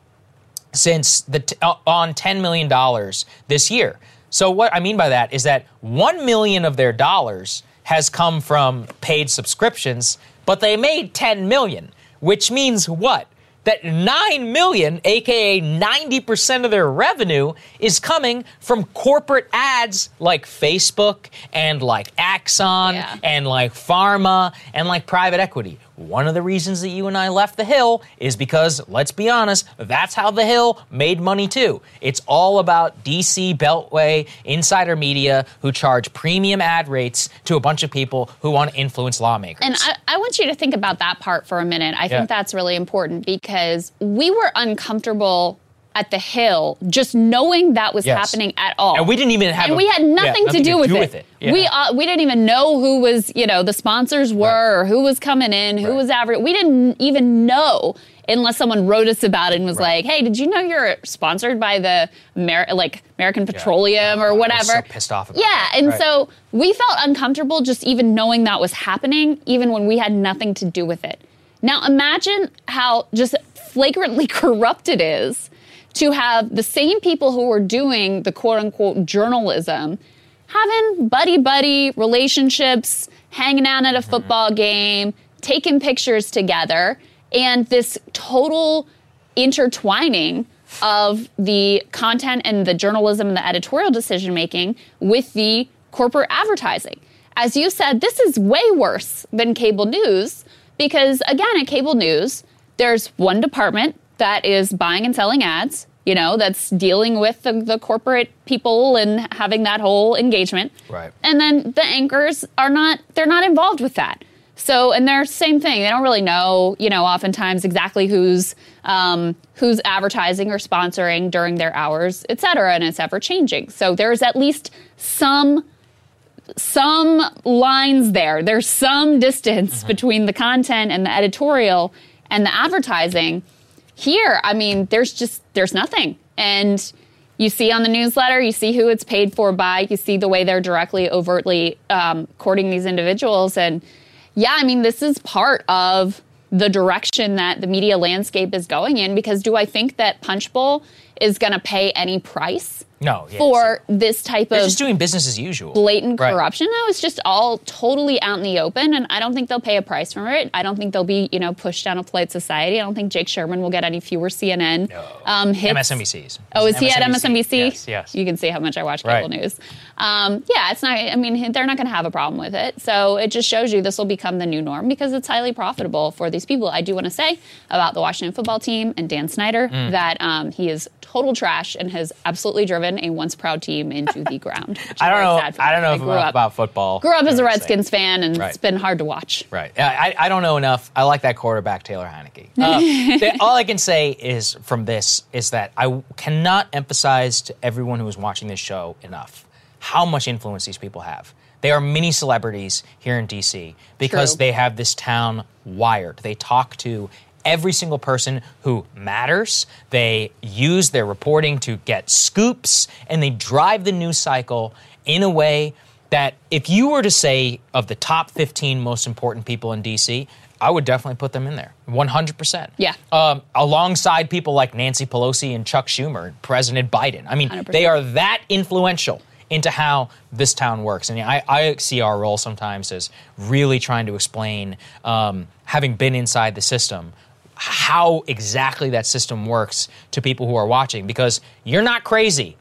since on $10 million this year. So what I mean by that is that $1 million of their dollars has come from paid subscriptions, but they made $10 million, which means what? That $9 million, aka 90% of their revenue, is coming from corporate ads like Facebook and like Axon and like Pharma and like private equity. One of the reasons that you and I left The Hill is because, let's be honest, that's how The Hill made money too. It's all about DC Beltway insider media who charge premium ad rates to a bunch of people who want to influence lawmakers. And I want you to think about that part for a minute. I think that's really important because we were uncomfortable at The Hill just knowing that was happening at all. And we didn't even have... And we had nothing to do with it. Yeah. We didn't even know who was, the sponsors were, or who was coming in, who was advertising. We didn't even know unless someone wrote us about it and was like, hey, did you know you're sponsored by the American Petroleum or whatever? I was so pissed off about that. And so we felt uncomfortable just even knowing that was happening, even when we had nothing to do with it. Now imagine how just flagrantly corrupt it is to have the same people who were doing the quote-unquote journalism having buddy-buddy relationships, hanging out at a football game, taking pictures together, and this total intertwining of the content and the journalism and the editorial decision-making with the corporate advertising. As you said, this is way worse than cable news because, again, at cable news, there's one department that is buying and selling ads, that's dealing with the corporate people and having that whole engagement. Right. And then the anchors they're not involved with that. So, and they're same thing. They don't really know, oftentimes exactly who's advertising or sponsoring during their hours, et cetera, and it's ever changing. So there's at least some lines there. There's some distance between the content and the editorial and the advertising. Here, there's nothing. And you see on the newsletter, you see who it's paid for by, you see the way they're overtly courting these individuals. And this is part of the direction that the media landscape is going in, because do I think that Punch Bowl is going to pay any price for this type of... They're just doing business as usual. Blatant corruption. No, it's just all totally out in the open, and I don't think they'll pay a price for it. I don't think they'll be, pushed down a polite society. I don't think Jake Sherman will get any fewer CNN hits. MSNBC's. Oh, is he at MSNBC? Yes. You can see how much I watch cable news. It's not... they're not going to have a problem with it. So it just shows you this will become the new norm because it's highly profitable for these people. I do want to say about the Washington football team and Dan Snyder that he is total trash and has absolutely driven a once proud team into the ground. I don't know about football. Grew up as a Redskins fan, and it's been hard to watch. Right. I don't know enough. I like that quarterback, Taylor Heineke. All I can say is from this is that I cannot emphasize to everyone who is watching this show enough how much influence these people have. They are mini celebrities here in D.C. because they have this town wired. They talk to every single person who matters. They use their reporting to get scoops, and they drive the news cycle in a way that if you were to say of the top 15 most important people in D.C., I would definitely put them in there, 100%. Yeah. Alongside people like Nancy Pelosi and Chuck Schumer and President Biden. 100%. They are that influential into how this town works. And I see our role sometimes as really trying to explain, having been inside the system, how exactly that system works to people who are watching, because you're not crazy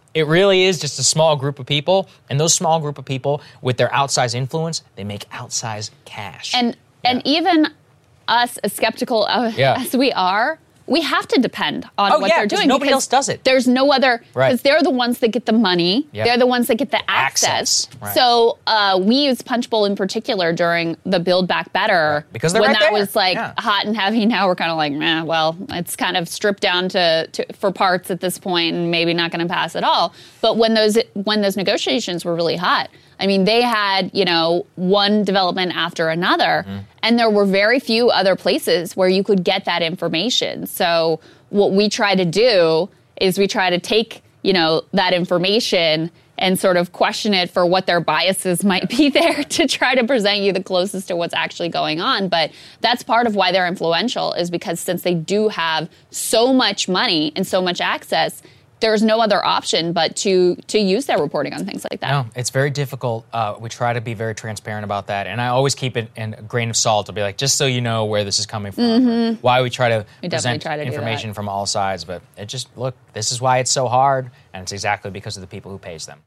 It really is just a small group of people, and those small group of people with their outsized influence, they make outsized cash. And even us, as skeptical as we are, we have to depend on what they're doing. Nobody else does it. There's no other, because they're the ones that get the money. Yep. They're the ones that get the access. Right. So we used Punchbowl in particular during the Build Back Better. Right. Because they're when right that there. was like hot and heavy. Now we're kind of like, well, it's kind of stripped down to for parts at this point and maybe not going to pass at all. But when those negotiations were really hot, I mean, they had, one development after another, and there were very few other places where you could get that information. So what we try to do is we try to take, that information and sort of question it for what their biases might be there to try to present you the closest to what's actually going on. But that's part of why they're influential, is because since they do have so much money and so much access, there's no other option but to use their reporting on things like that. No, it's very difficult. We try to be very transparent about that. And I always keep it in a grain of salt to be like, just so you know where this is coming from, why we try to present information from all sides. But it just, look, this is why it's so hard, and it's exactly because of the people who pays them.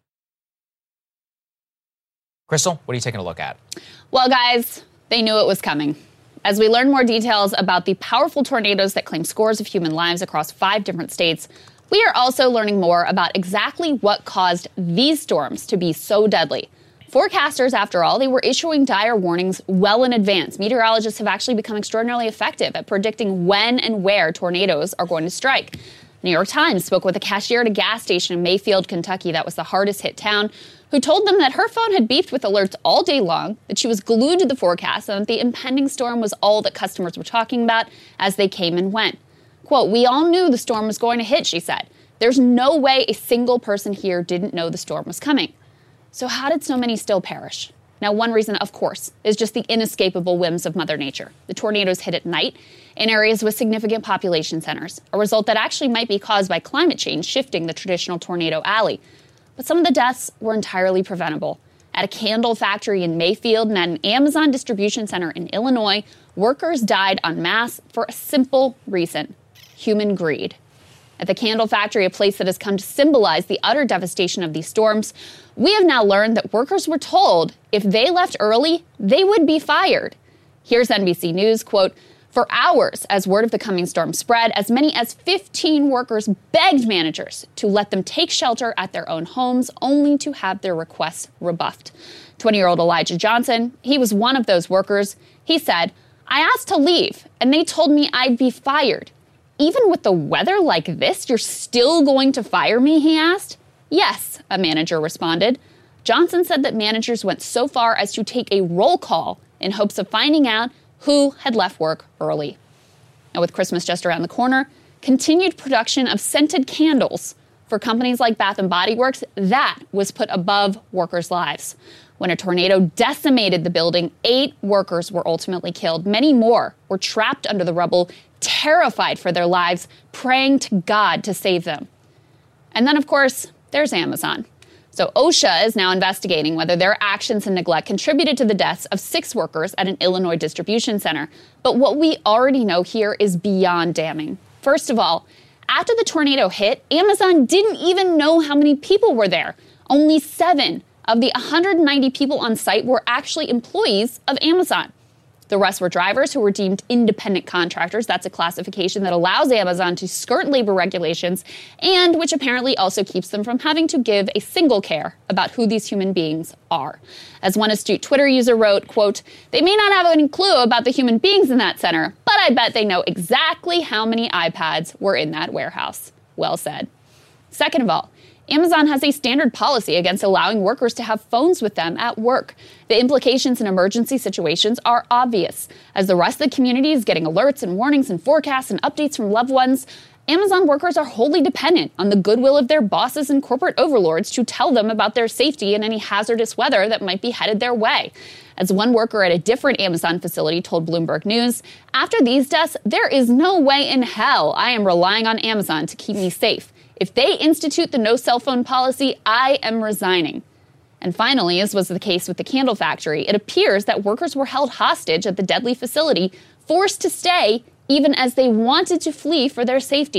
Crystal, what are you taking a look at? Well, guys, they knew it was coming. As we learn more details about the powerful tornadoes that claim scores of human lives across 5 different states, we are also learning more about exactly what caused these storms to be so deadly. Forecasters, after all, they were issuing dire warnings well in advance. Meteorologists have actually become extraordinarily effective at predicting when and where tornadoes are going to strike. New York Times spoke with a cashier at a gas station in Mayfield, Kentucky, that was the hardest hit town, who told them that her phone had beeped with alerts all day long, that she was glued to the forecast, and that the impending storm was all that customers were talking about as they came and went. Quote, "We all knew the storm was going to hit," she said. "There's no way a single person here didn't know the storm was coming." So how did so many still perish? Now, one reason, of course, is just the inescapable whims of Mother Nature. The tornadoes hit at night in areas with significant population centers, a result that actually might be caused by climate change shifting the traditional tornado alley. But some of the deaths were entirely preventable. At a candle factory in Mayfield and at an Amazon distribution center in Illinois, workers died en masse for a simple reason: human greed. At the candle factory, a place that has come to symbolize the utter devastation of these storms, we have now learned that workers were told if they left early, they would be fired. Here's NBC News, quote, "For hours, as word of the coming storm spread, as many as 15 workers begged managers to let them take shelter at their own homes, only to have their requests rebuffed." 20-year-old Elijah Johnson, he was one of those workers. He said, "I asked to leave, and they told me I'd be fired. Even with the weather like this, you're still going to fire me?" he asked. "Yes," a manager responded. Johnson said that managers went so far as to take a roll call in hopes of finding out who had left work early. Now, with Christmas just around the corner, continued production of scented candles for companies like Bath & Body Works, that was put above workers' lives. When a tornado decimated the building, 8 workers were ultimately killed. Many more were trapped under the rubble, terrified for their lives, praying to God to save them. And then, of course, there's Amazon. So OSHA is now investigating whether their actions and neglect contributed to the deaths of 6 workers at an Illinois distribution center. But what we already know here is beyond damning. First of all, after the tornado hit, Amazon didn't even know how many people were there. Only 7 of the 190 people on site were actually employees of Amazon. The rest were drivers who were deemed independent contractors. That's a classification that allows Amazon to skirt labor regulations and which apparently also keeps them from having to give a single care about who these human beings are. As one astute Twitter user wrote, quote, "They may not have any clue about the human beings in that center, but I bet they know exactly how many iPads were in that warehouse." Well said. Second of all, Amazon has a standard policy against allowing workers to have phones with them at work. The implications in emergency situations are obvious. As the rest of the community is getting alerts and warnings and forecasts and updates from loved ones, Amazon workers are wholly dependent on the goodwill of their bosses and corporate overlords to tell them about their safety and any hazardous weather that might be headed their way. As one worker at a different Amazon facility told Bloomberg News, "After these deaths, there is no way in hell I am relying on Amazon to keep me safe. If they institute the no cell phone policy, I am resigning." And finally, as was the case with the candle factory, it appears that workers were held hostage at the deadly facility, forced to stay even as they wanted to flee for their safety.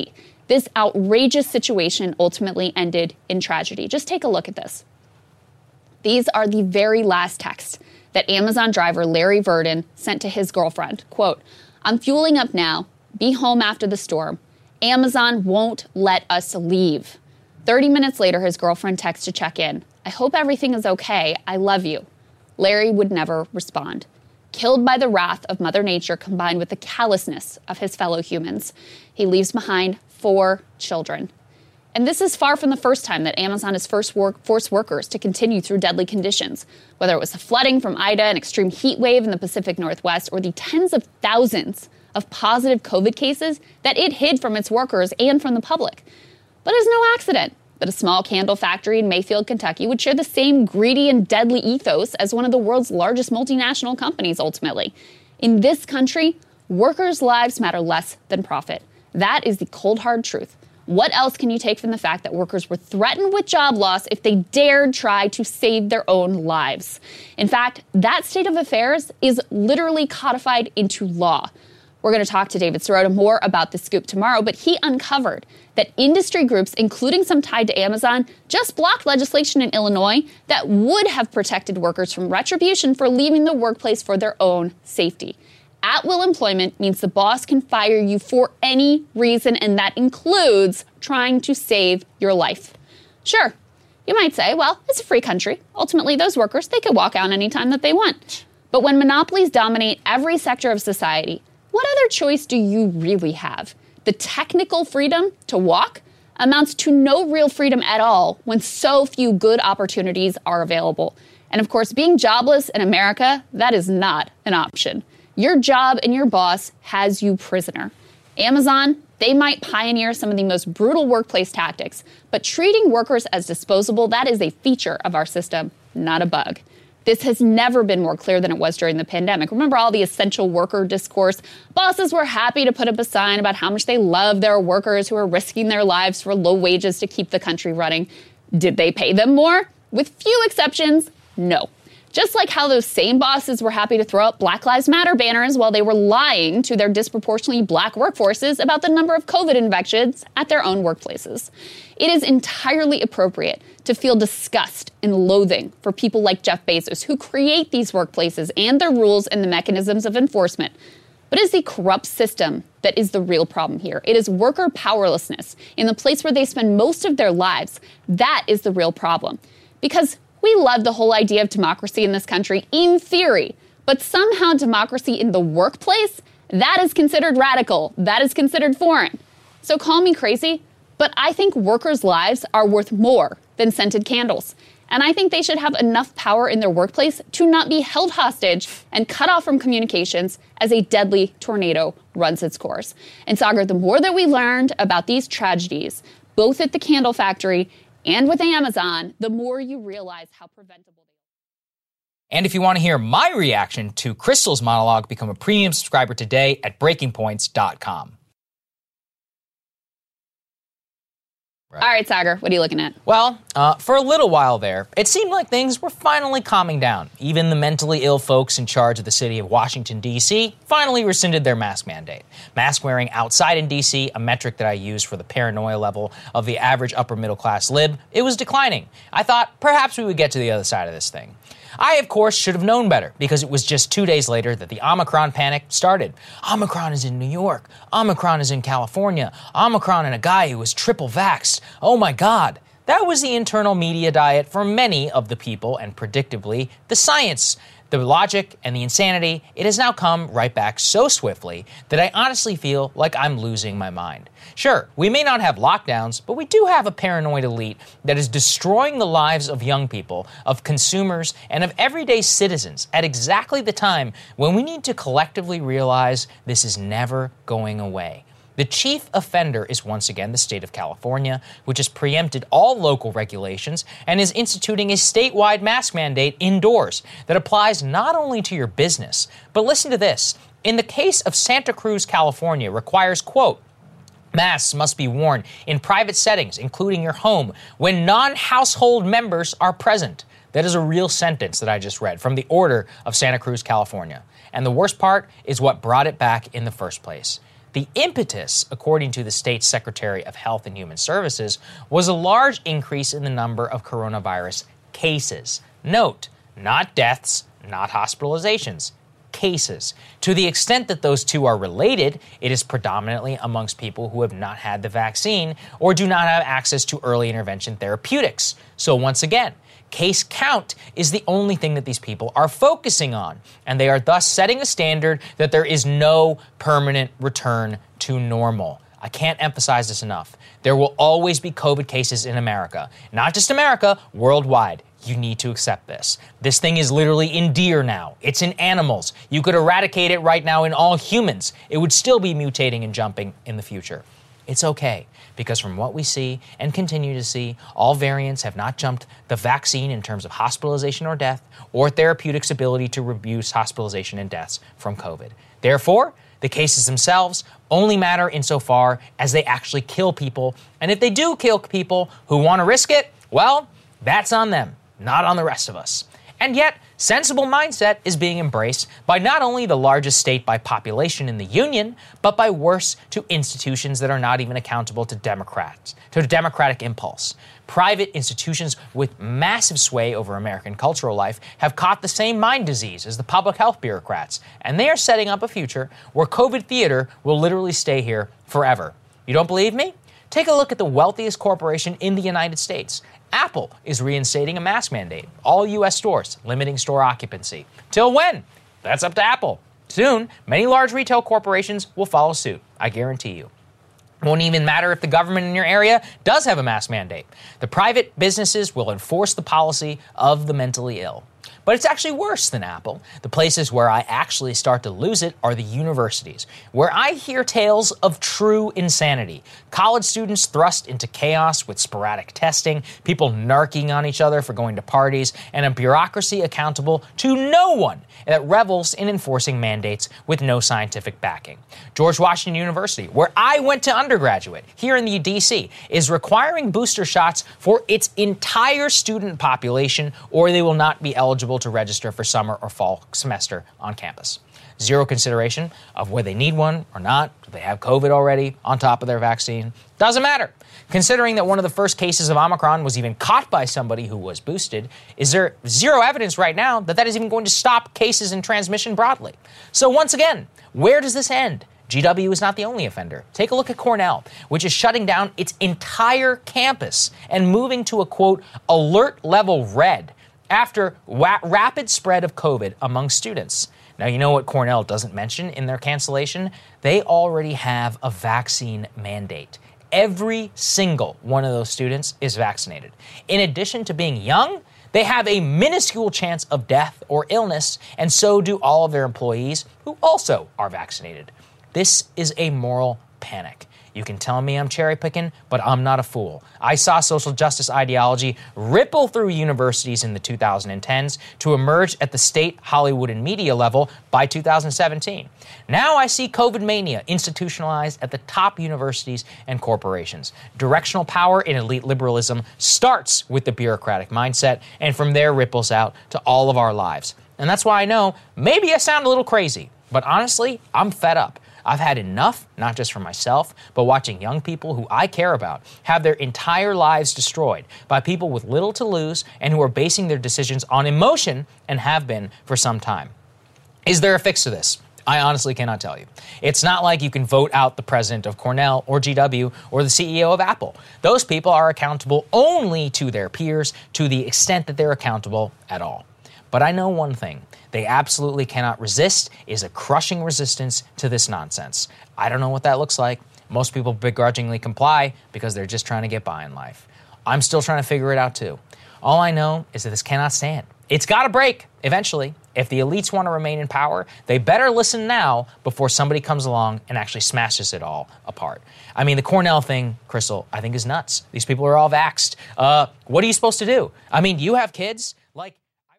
This outrageous situation ultimately ended in tragedy. Just take a look at this. These are the very last texts that Amazon driver Larry Verdon sent to his girlfriend. Quote, "I'm fueling up now. Be home after the storm. Amazon won't let us leave." 30 minutes later, his girlfriend texts to check in. "I hope everything is okay. I love you." Larry would never respond. Killed by the wrath of Mother Nature combined with the callousness of his fellow humans, he leaves behind 4 children. And this is far from the first time that Amazon has forced workers to continue through deadly conditions, whether it was the flooding from Ida, an extreme heat wave in the Pacific Northwest, or the tens of thousands of positive COVID cases that it hid from its workers and from the public. But it's no accident that a small candle factory in Mayfield, Kentucky would share the same greedy and deadly ethos as one of the world's largest multinational companies ultimately. In this country, workers' lives matter less than profit. That is the cold, hard truth. What else can you take from the fact that workers were threatened with job loss if they dared try to save their own lives? In fact, that state of affairs is literally codified into law. We're going to talk to David Sirota more about the scoop tomorrow, but he uncovered that industry groups, including some tied to Amazon, just blocked legislation in Illinois that would have protected workers from retribution for leaving the workplace for their own safety. At-will employment means the boss can fire you for any reason, and that includes trying to save your life. Sure, you might say, well, it's a free country. Ultimately, those workers, they could walk out anytime that they want. But when monopolies dominate every sector of society, what other choice do you really have? The technical freedom to walk amounts to no real freedom at all when so few good opportunities are available. And of course, being jobless in America, that is not an option. Your job and your boss has you prisoner. Amazon, they might pioneer some of the most brutal workplace tactics, but treating workers as disposable, that is a feature of our system, not a bug. This has never been more clear than it was during the pandemic. Remember all the essential worker discourse? Bosses were happy to put up a sign about how much they love their workers who are risking their lives for low wages to keep the country running. Did they pay them more? With few exceptions, no. Just like how those same bosses were happy to throw up Black Lives Matter banners while they were lying to their disproportionately black workforces about the number of COVID infections at their own workplaces. It is entirely appropriate to feel disgust and loathing for people like Jeff Bezos who create these workplaces and their rules and the mechanisms of enforcement. But it is the corrupt system that is the real problem here. It is worker powerlessness in the place where they spend most of their lives. That is the real problem. Because we love the whole idea of democracy in this country in theory, but somehow democracy in the workplace, that is considered radical. That is considered foreign. So call me crazy, but I think workers' lives are worth more than scented candles. And I think they should have enough power in their workplace to not be held hostage and cut off from communications as a deadly tornado runs its course. And Sagar, the more that we learned about these tragedies, both at the candle factory and with Amazon, the more you realize how preventable they are. And if you want to hear my reaction to Crystal's monologue, become a premium subscriber today at breakingpoints.com. Right. All right, Sagar, what are you looking at? Well, for a little while there, it seemed like things were finally calming down. Even the mentally ill folks in charge of the city of Washington, D.C., finally rescinded their mask mandate. Mask wearing outside in D.C., a metric that I use for the paranoia level of the average upper middle class lib, it was declining. I thought perhaps we would get to the other side of this thing. I, of course, should have known better because it was just 2 days later that the Omicron panic started. Omicron is in New York. Omicron is in California. Omicron and a guy who was triple vaxxed. Oh my God. That was the internal media diet for many of the people and predictably the science. The logic and the insanity, it has now come right back so swiftly that I honestly feel like I'm losing my mind. Sure, we may not have lockdowns, but we do have a paranoid elite that is destroying the lives of young people, of consumers, and of everyday citizens at exactly the time when we need to collectively realize this is never going away. The chief offender is once again the state of California, which has preempted all local regulations and is instituting a statewide mask mandate indoors that applies not only to your business, but listen to this. In the case of Santa Cruz, California, requires, quote, masks must be worn in private settings, including your home, when non-household members are present. That is a real sentence that I just read from the order of Santa Cruz, California. And the worst part is what brought it back in the first place. The impetus, according to the state's Secretary of Health and Human Services, was a large increase in the number of coronavirus cases. Note, not deaths, not hospitalizations, cases. To the extent that those two are related, it is predominantly amongst people who have not had the vaccine or do not have access to early intervention therapeutics. So once again, case count is the only thing that these people are focusing on, and they are thus setting a standard that there is no permanent return to normal. I can't emphasize this enough. There will always be COVID cases in America. Not just America, worldwide. You need to accept this. This thing is literally in deer now. It's in animals. You could eradicate it right now in all humans. It would still be mutating and jumping in the future. It's okay, because from what we see and continue to see, all variants have not jumped the vaccine in terms of hospitalization or death, or therapeutics' ability to reduce hospitalization and deaths from COVID. Therefore, the cases themselves only matter insofar as they actually kill people. And if they do kill people who want to risk it, well, that's on them, not on the rest of us. And yet, sensible mindset is being embraced by not only the largest state by population in the union, but by worse to institutions that are not even accountable to Democrats, to democratic impulse. Private institutions with massive sway over American cultural life have caught the same mind disease as the public health bureaucrats, and they are setting up a future where COVID theater will literally stay here forever. You don't believe me? Take a look at the wealthiest corporation in the United States. Apple is reinstating a mask mandate. All U.S. stores, limiting store occupancy. Till when? That's up to Apple. Soon, many large retail corporations will follow suit. I guarantee you. It won't even matter if the government in your area does have a mask mandate. The private businesses will enforce the policy of the mentally ill. But it's actually worse than Apple. The places where I actually start to lose it are the universities, where I hear tales of true insanity. College students thrust into chaos with sporadic testing, people narking on each other for going to parties, and a bureaucracy accountable to no one that revels in enforcing mandates with no scientific backing. George Washington University, where I went to undergraduate, here in the D.C., is requiring booster shots for its entire student population, or they will not be eligible to register for summer or fall semester on campus. Zero consideration of whether they need one or not, do they have COVID already on top of their vaccine. Doesn't matter. Considering that one of the first cases of Omicron was even caught by somebody who was boosted, is there zero evidence right now that that is even going to stop cases and transmission broadly? So once again, where does this end? GW is not the only offender. Take a look at Cornell, which is shutting down its entire campus and moving to a, quote, alert level red after rapid spread of COVID among students. Now, you know what Cornell doesn't mention in their cancellation? They already have a vaccine mandate. Every single one of those students is vaccinated. In addition to being young, they have a minuscule chance of death or illness, and so do all of their employees who also are vaccinated. This is a moral panic. You can tell me I'm cherry picking, but I'm not a fool. I saw social justice ideology ripple through universities in the 2010s to emerge at the state, Hollywood, and media level by 2017. Now I see COVID mania institutionalized at the top universities and corporations. Directional power in elite liberalism starts with the bureaucratic mindset, and from there ripples out to all of our lives. And that's why I know maybe I sound a little crazy, but honestly, I'm fed up. I've had enough, not just for myself, but watching young people who I care about have their entire lives destroyed by people with little to lose and who are basing their decisions on emotion and have been for some time. Is there a fix to this? I honestly cannot tell you. It's not like you can vote out the president of Cornell or GW or the CEO of Apple. Those people are accountable only to their peers to the extent that they're accountable at all. But I know one thing. They absolutely cannot resist is a crushing resistance to this nonsense. I don't know what that looks like. Most people begrudgingly comply because they're just trying to get by in life. I'm still trying to figure it out too. All I know is that this cannot stand. It's got to break eventually. If the elites want to remain in power, they better listen now before somebody comes along and actually smashes it all apart. I mean, the Cornell thing, Crystal, I think is nuts. These people are all vaxxed. What are you supposed to do? I mean, you have kids, like...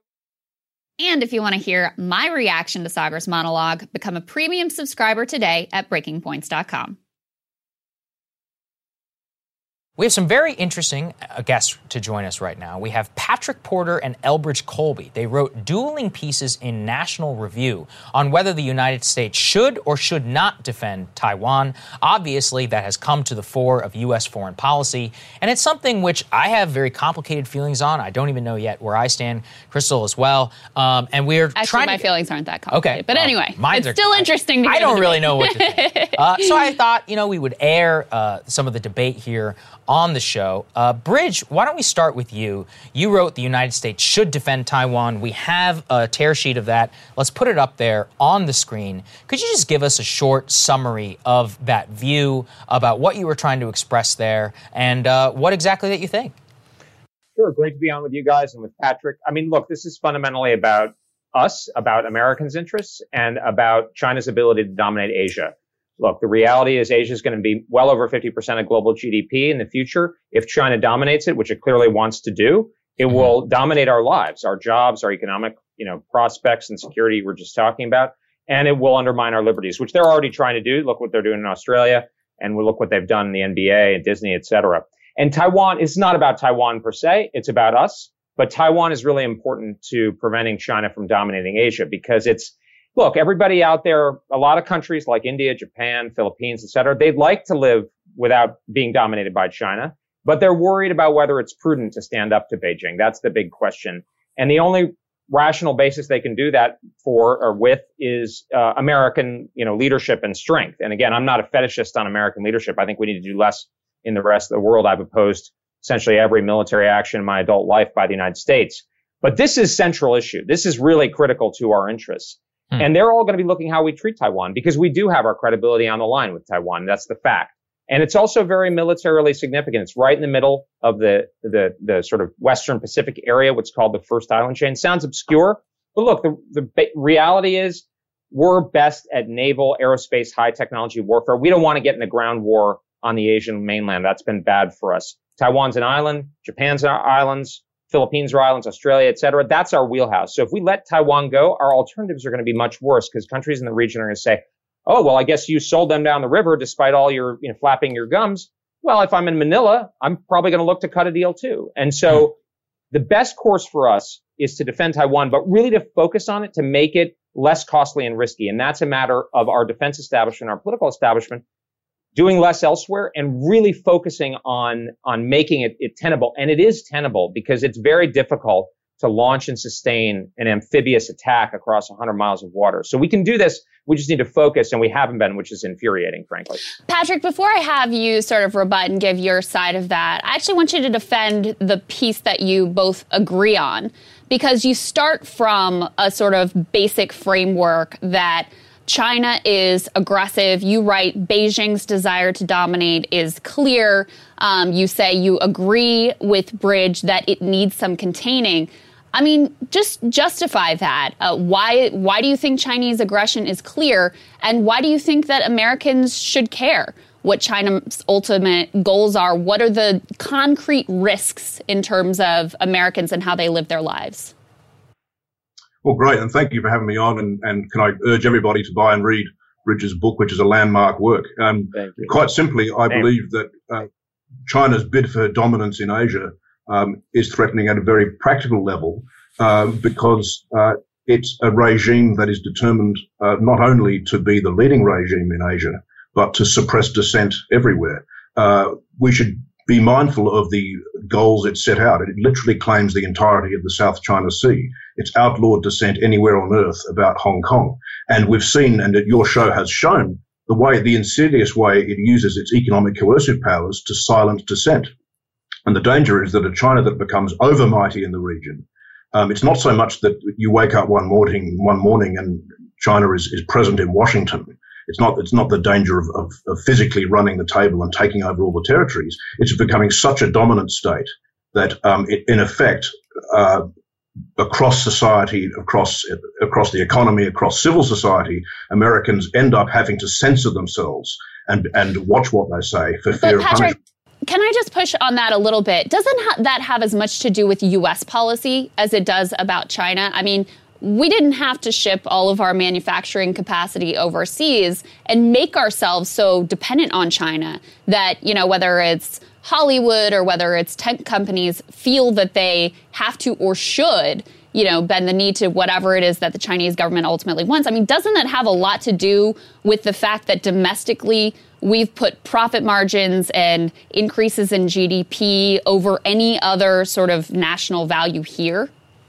And if you want to hear my reaction to Sagar's monologue, become a premium subscriber today at BreakingPoints.com. We have some very interesting guests to join us right now. We have Patrick Porter and Elbridge Colby. They wrote dueling pieces in National Review on whether the United States should or should not defend Taiwan. Obviously, that has come to the fore of U.S. foreign policy, and it's something which I have very complicated feelings on. I don't even know yet where I stand. Crystal as well. And we're trying my feelings aren't that complicated. Okay, but anyway, it's still interesting to hear. I don't really know what to think. So I thought, we would air some of the debate here on the show. Bridge, why don't we start with you? You wrote the United States should defend Taiwan. We have a tear sheet of that. Let's put it up there on the screen. Could you just give us a short summary of that view, about what you were trying to express there, and what exactly that you think? Sure. Great to be on with you guys and with Patrick. I mean, look, this is fundamentally about us, about Americans' interests, and about China's ability to dominate Asia. Look, the reality is Asia is going to be well over 50% of global GDP in the future. If China dominates it, which it clearly wants to do, it will dominate our lives, our jobs, our economic, prospects and security we're just talking about. And it will undermine our liberties, which they're already trying to do. Look what they're doing in Australia, and we'll look what they've done in the NBA and Disney, et cetera. And Taiwan is not about Taiwan per se. It's about us. But Taiwan is really important to preventing China from dominating Asia because look, everybody out there, a lot of countries like India, Japan, Philippines, et cetera, they'd like to live without being dominated by China, but they're worried about whether it's prudent to stand up to Beijing. That's the big question. And the only rational basis they can do that for or with is American, leadership and strength. And again, I'm not a fetishist on American leadership. I think we need to do less in the rest of the world. I've opposed essentially every military action in my adult life by the United States. But this is central issue. This is really critical to our interests. And they're all going to be looking how we treat Taiwan because we do have our credibility on the line with Taiwan. That's the fact. And it's also very militarily significant. It's right in the middle of the sort of Western Pacific area, what's called the First Island Chain. Sounds obscure, but look, the reality is we're best at naval, aerospace, high technology warfare. We don't want to get in a ground war on the Asian mainland. That's been bad for us. Taiwan's an island, Japan's islands, Philippines are islands, Australia, et cetera. That's our wheelhouse. So if we let Taiwan go, our alternatives are going to be much worse because countries in the region are going to say, oh, well, I guess you sold them down the river despite all your, flapping your gums. Well, if I'm in Manila, I'm probably going to look to cut a deal too. And so the best course for us is to defend Taiwan, but really to focus on it to make it less costly and risky. And that's a matter of our defense establishment, our political establishment, doing less elsewhere and really focusing on making it tenable. And it is tenable because it's very difficult to launch and sustain an amphibious attack across 100 miles of water. So we can do this. We just need to focus, and we haven't been, which is infuriating, frankly. Patrick, before I have you sort of rebut and give your side of that, I actually want you to defend the piece that you both agree on, because you start from a sort of basic framework that China is aggressive. You write Beijing's desire to dominate is clear. You say you agree with Bridge that it needs some containing. I mean, just justify that. Why do you think Chinese aggression is clear? And why do you think that Americans should care what China's ultimate goals are? What are the concrete risks in terms of Americans and how they live their lives? Well, great, and thank you for having me on. And can I urge everybody to buy and read Bridges' book, which is a landmark work. Quite simply, I believe that China's bid for dominance in Asia is threatening at a very practical level because it's a regime that is determined not only to be the leading regime in Asia, but to suppress dissent everywhere. We should be mindful of the goals it set out. It literally claims the entirety of the South China Sea. It's outlawed dissent anywhere on earth about Hong Kong. And we've seen, and your show has shown, the insidious way it uses its economic coercive powers to silence dissent. And the danger is that a China that becomes overmighty in the region, it's not so much that you wake up one morning and China is present in Washington. It's not the danger of physically running the table and taking over all the territories. It's becoming such a dominant state that in effect, across society, across the economy, across civil society, Americans end up having to censor themselves and watch what they say for fear of punishment. Can I just push on that a little bit? Doesn't that have as much to do with U.S. policy as it does about China? I mean, we didn't have to ship all of our manufacturing capacity overseas and make ourselves so dependent on China that, whether it's Hollywood or whether it's tech companies feel that they have to or should, bend the knee to whatever it is that the Chinese government ultimately wants. I mean, doesn't that have a lot to do with the fact that domestically we've put profit margins and increases in GDP over any other sort of national value here?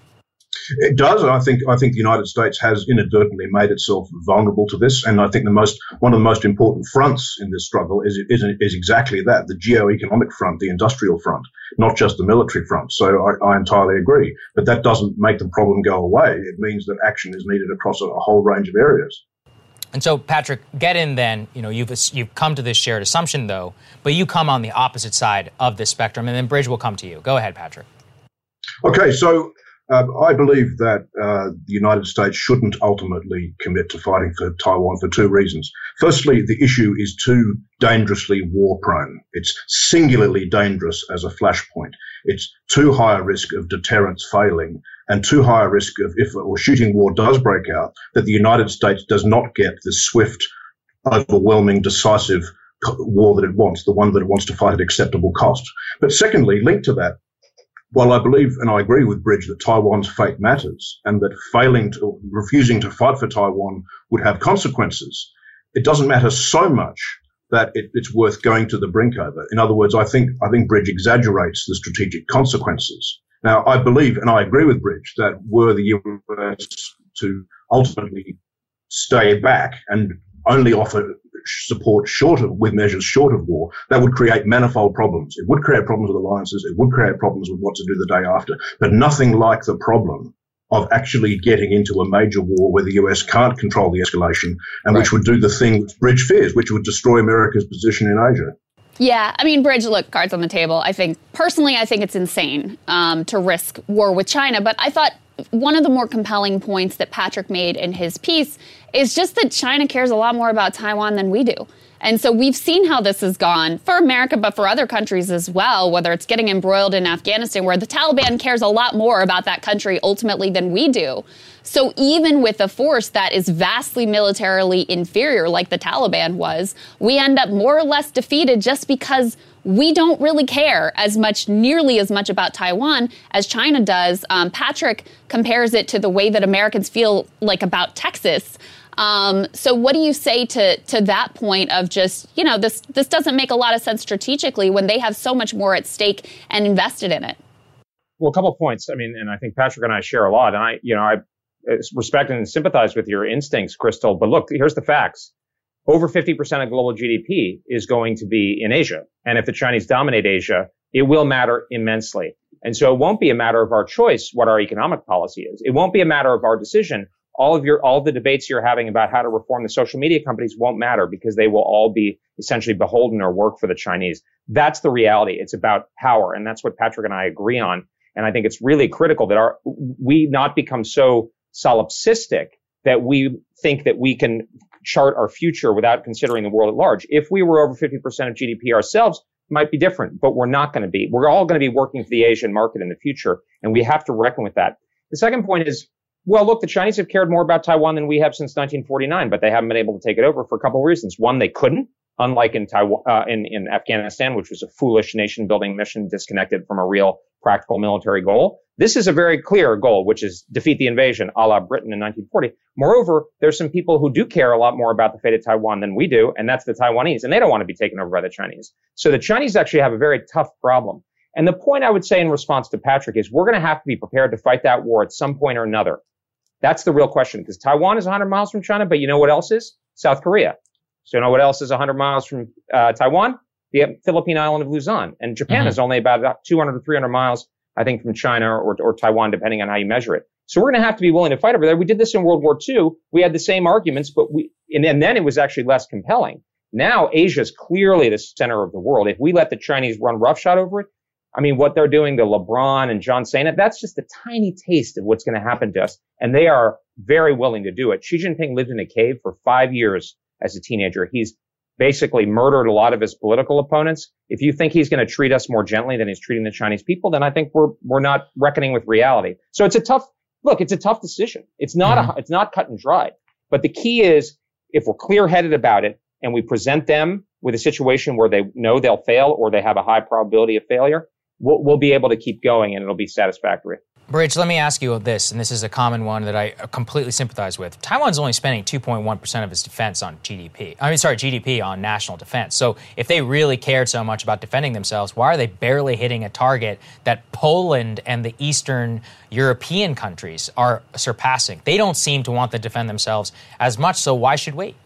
It does. I think the United States has inadvertently made itself vulnerable to this, and I think one of the most important fronts in this struggle is exactly that: the geo-economic front, the industrial front, not just the military front. So I entirely agree, but that doesn't make the problem go away. It means that action is needed across a whole range of areas. And so, Patrick, get in then. You've come to this shared assumption, though, but you come on the opposite side of this spectrum, and then Bridge will come to you. Go ahead, Patrick. Okay, so I believe that the United States shouldn't ultimately commit to fighting for Taiwan for two reasons. Firstly, the issue is too dangerously war-prone. It's singularly dangerous as a flashpoint. It's too high a risk of deterrence failing and too high a risk of, if a shooting war does break out, that the United States does not get the swift, overwhelming, decisive war that it wants, the one that it wants to fight at acceptable cost. But secondly, linked to that, while I believe and I agree with Bridge that Taiwan's fate matters and that refusing to fight for Taiwan would have consequences, it doesn't matter so much that it's worth going to the brink over. In other words, I think Bridge exaggerates the strategic consequences. Now, I believe and I agree with Bridge that were the US to ultimately stay back and only offer support with measures short of war, that would create manifold problems. It would create problems with alliances. It would create problems with what to do the day after, but nothing like the problem of actually getting into a major war where the US can't control the escalation and which would do the thing which Bridge fears, which would destroy America's position in Asia. Yeah, I mean, Bridge, look, cards on the table. I think it's insane to risk war with China, but I thought one of the more compelling points that Patrick made in his piece is just that China cares a lot more about Taiwan than we do. And so we've seen how this has gone for America, but for other countries as well, whether it's getting embroiled in Afghanistan, where the Taliban cares a lot more about that country ultimately than we do. So even with a force that is vastly militarily inferior, like the Taliban was, we end up more or less defeated just because we don't really care nearly as much about Taiwan as China does. Patrick compares it to the way that Americans feel like about Texas. So what do you say to that point of just, this doesn't make a lot of sense strategically when they have so much more at stake and invested in it? Well, a couple of points. I mean, and I think Patrick and I share a lot. And I respect and sympathize with your instincts, Crystal. But look, here's the facts. Over 50% of global GDP is going to be in Asia. And if the Chinese dominate Asia, it will matter immensely. And so it won't be a matter of our choice what our economic policy is. It won't be a matter of our decision. All of the debates you're having about how to reform the social media companies won't matter because they will all be essentially beholden or work for the Chinese. That's the reality. It's about power. And that's what Patrick and I agree on. And I think it's really critical that we not become so solipsistic that we think that we can chart our future without considering the world at large. If we were over 50% of GDP ourselves, it might be different, but we're not going to be. We're all going to be working for the Asian market in the future, and we have to reckon with that. The second point is, well, look, the Chinese have cared more about Taiwan than we have since 1949, but they haven't been able to take it over for a couple of reasons. One, they couldn't, unlike in Taiwan, in Afghanistan, which was a foolish nation-building mission disconnected from a real practical military goal. This is a very clear goal, which is defeat the invasion, a la Britain in 1940. Moreover, there's some people who do care a lot more about the fate of Taiwan than we do, and that's the Taiwanese, and they don't want to be taken over by the Chinese. So the Chinese actually have a very tough problem. And the point I would say in response to Patrick is we're going to have to be prepared to fight that war at some point or another. That's the real question, because Taiwan is 100 miles from China, but you know what else is? South Korea. So you know what else is 100 miles from Taiwan? The Philippine island of Luzon. And Japan is only about 200 to 300 miles, I think, from China or Taiwan, depending on how you measure it. So we're going to have to be willing to fight over there. We did this in World War II. We had the same arguments, but and then it was actually less compelling. Now Asia is clearly the center of the world. If we let the Chinese run roughshod over it, I mean, what they're doing to LeBron and John Cena, that's just a tiny taste of what's going to happen to us. And they are very willing to do it. Xi Jinping lived in a cave for 5 years as a teenager. He's basically murdered a lot of his political opponents. If you think he's going to treat us more gently than he's treating the Chinese people, then I think we're not reckoning with reality. So it's a tough look, it's a tough decision. It's not it's not cut and dried. But the key is, if we're clear-headed about it and we present them with a situation where they know they'll fail or they have a high probability of failure, we'll be able to keep going and it'll be satisfactory. Bridge, let me ask you this, and this is a common one that I completely sympathize with. Taiwan's only spending 2.1% of its defense on GDP on national defense. So if they really cared so much about defending themselves, why are they barely hitting a target that Poland and the Eastern European countries are surpassing? They don't seem to want to defend themselves as much, so why should we?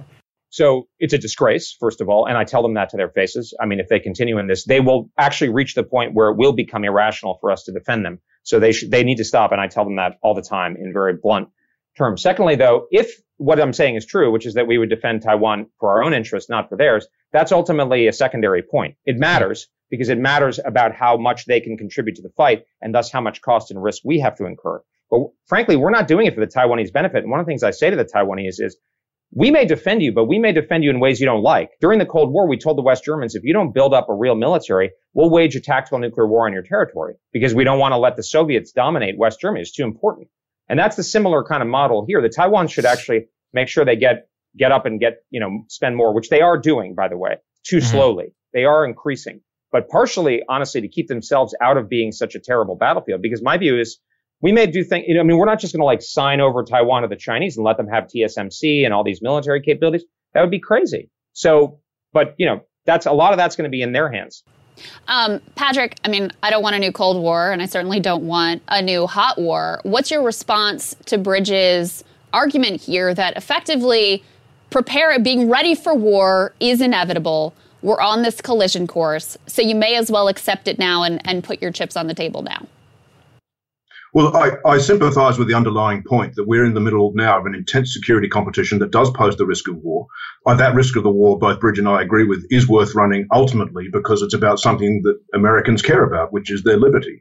So it's a disgrace, first of all, and I tell them that to their faces. I mean, if they continue in this, they will actually reach the point where it will become irrational for us to defend them. So they need to stop, and I tell them that all the time in very blunt terms. Secondly, though, if what I'm saying is true, which is that we would defend Taiwan for our own interests, not for theirs, that's ultimately a secondary point. It matters because it matters about how much they can contribute to the fight and thus how much cost and risk we have to incur. But frankly, we're not doing it for the Taiwanese benefit. And one of the things I say to the Taiwanese is, we may defend you, but we may defend you in ways you don't like. During the Cold War, we told the West Germans, if you don't build up a real military, we'll wage a tactical nuclear war on your territory because we don't want to let the Soviets dominate West Germany. It's too important. And that's the similar kind of model here. The Taiwan should actually make sure they get up and spend more, which they are doing, by the way, too slowly. They are increasing, but partially, honestly, to keep themselves out of being such a terrible battlefield. Because my view is, we may do things, we're not just going to sign over Taiwan to the Chinese and let them have TSMC and all these military capabilities. That would be crazy. So, but, a lot of that's going to be in their hands. Patrick, I don't want a new Cold War, and I certainly don't want a new hot war. What's your response to Bridges' argument here that effectively being ready for war is inevitable? We're on this collision course, so you may as well accept it now and put your chips on the table now. Well, I sympathise with the underlying point that we're in the middle now of an intense security competition that does pose the risk of war. That risk of the war, both Bridge and I agree with, is worth running ultimately because it's about something that Americans care about, which is their liberty.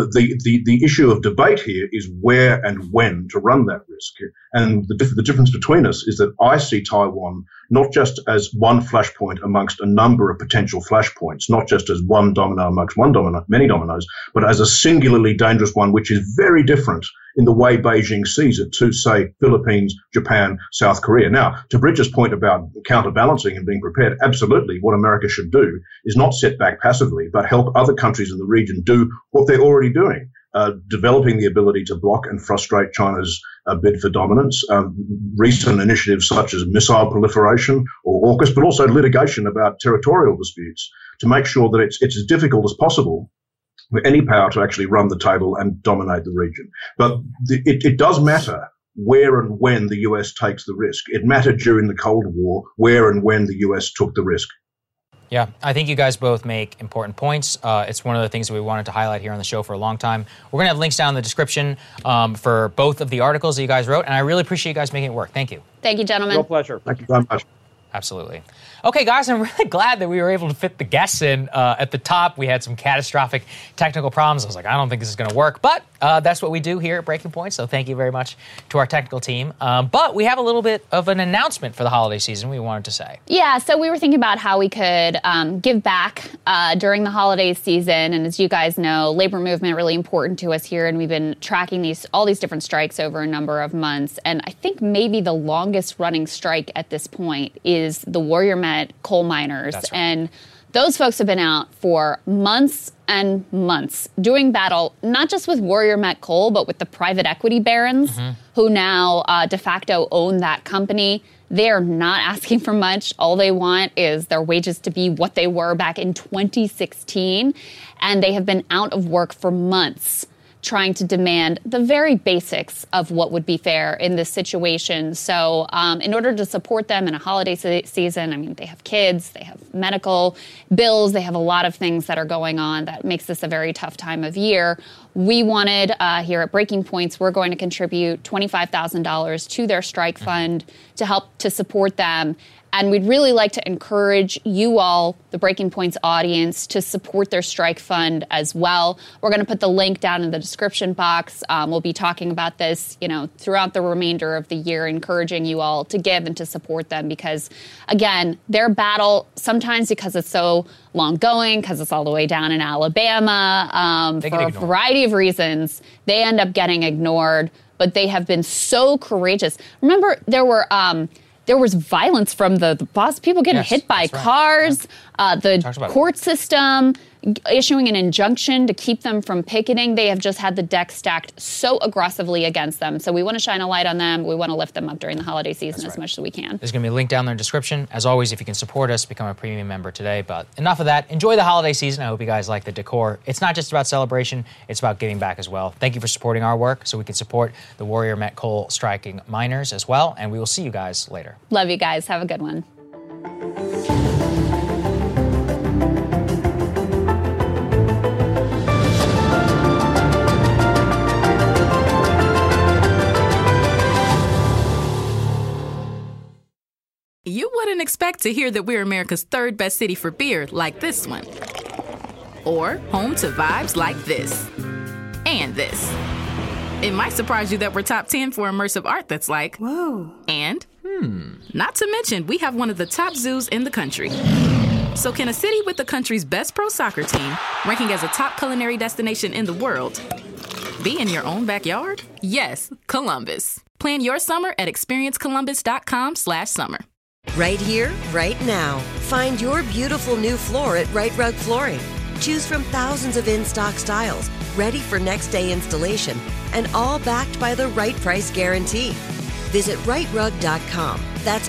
The issue of debate here is where and when to run that risk. And the difference between us is that I see Taiwan not just as one flashpoint amongst a number of potential flashpoints, not just as one domino amongst many dominoes, but as a singularly dangerous one, which is very different in the way Beijing sees it to, say, Philippines, Japan, South Korea. Now, to Bridges' point about counterbalancing and being prepared, absolutely what America should do is not sit back passively, but help other countries in the region do what they're already doing, developing the ability to block and frustrate China's bid for dominance, recent initiatives such as missile proliferation or AUKUS, but also litigation about territorial disputes to make sure that it's as difficult as possible for any power to actually run the table and dominate the region. But it does matter where and when the US takes the risk. It mattered during the Cold War where and when the US took the risk. Yeah, I think you guys both make important points. It's one of the things that we wanted to highlight here on the show for a long time. We're going to have links down in the description for both of the articles that you guys wrote, and I really appreciate you guys making it work. Thank you. Thank you, gentlemen. Real pleasure. Thank you very much. Absolutely. Okay, guys, I'm really glad that we were able to fit the guests in at the top. We had some catastrophic technical problems. I was like, I don't think this is going to work. But that's what we do here at Breaking Point, so thank you very much to our technical team. But we have a little bit of an announcement for the holiday season we wanted to say. Yeah, so we were thinking about how we could give back during the holiday season. And as you guys know, labor movement really important to us here. And we've been tracking all these different strikes over a number of months. And I think maybe the longest running strike at this point is the Warrior Met coal miners. That's right. And those folks have been out for months and months doing battle, not just with Warrior Met Coal, but with the private equity barons who now de facto own that company. They're not asking for much. All they want is their wages to be what they were back in 2016. And they have been out of work for months, trying to demand the very basics of what would be fair in this situation. So in order to support them in a holiday season, they have kids, they have medical bills, they have a lot of things that are going on that makes this a very tough time of year. We wanted, here at Breaking Points, we're going to contribute $25,000 to their strike fund to help to support them. And we'd really like to encourage you all, the Breaking Points audience, to support their strike fund as well. We're going to put the link down in the description box. We'll be talking about this, throughout the remainder of the year, encouraging you all to give and to support them because, again, their battle, sometimes because it's so long going because it's all the way down in Alabama. For a variety of reasons, they end up getting ignored, but they have been so courageous. Remember, there was violence from the boss, people getting hit by cars, the court system issuing an injunction to keep them from picketing. They have just had the deck stacked so aggressively against them. So we want to shine a light on them. We want to lift them up during the holiday season as much as we can. There's going to be a link down there in the description. As always, if you can support us, become a premium member today. But enough of that. Enjoy the holiday season. I hope you guys like the decor. It's not just about celebration. It's about giving back as well. Thank you for supporting our work so we can support the Warrior Met Coal striking miners as well. And we will see you guys later. Love you guys. Have a good one. You wouldn't expect to hear that we're America's third best city for beer like this one. Or home to vibes like this. And this. It might surprise you that we're top 10 for immersive art that's like, whoa. And, not to mention, we have one of the top zoos in the country. So can a city with the country's best pro soccer team, ranking as a top culinary destination in the world, be in your own backyard? Yes, Columbus. Plan your summer at experiencecolumbus.com/summer. Right here, right now. Find your beautiful new floor at Right Rug Flooring. Choose from thousands of in-stock styles, ready for next day installation, and all backed by the right price guarantee. Visit rightrug.com. That's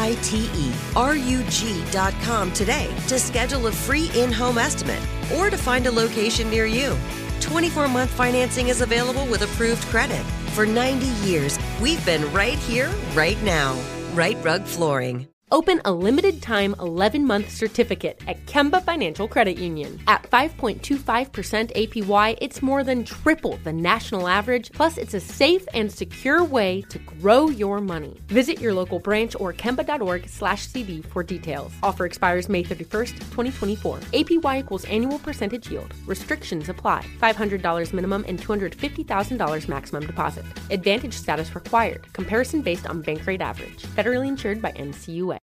RITERUG.com today to schedule a free in-home estimate or to find a location near you. 24-month financing is available with approved credit. For 90 years, we've been right here, right now. Right Rug Flooring. Open a limited-time 11-month certificate at Kemba Financial Credit Union. At 5.25% APY, it's more than triple the national average, plus it's a safe and secure way to grow your money. Visit your local branch or kemba.org/CD for details. Offer expires May 31st, 2024. APY equals annual percentage yield. Restrictions apply. $500 minimum and $250,000 maximum deposit. Advantage status required. Comparison based on bank rate average. Federally insured by NCUA.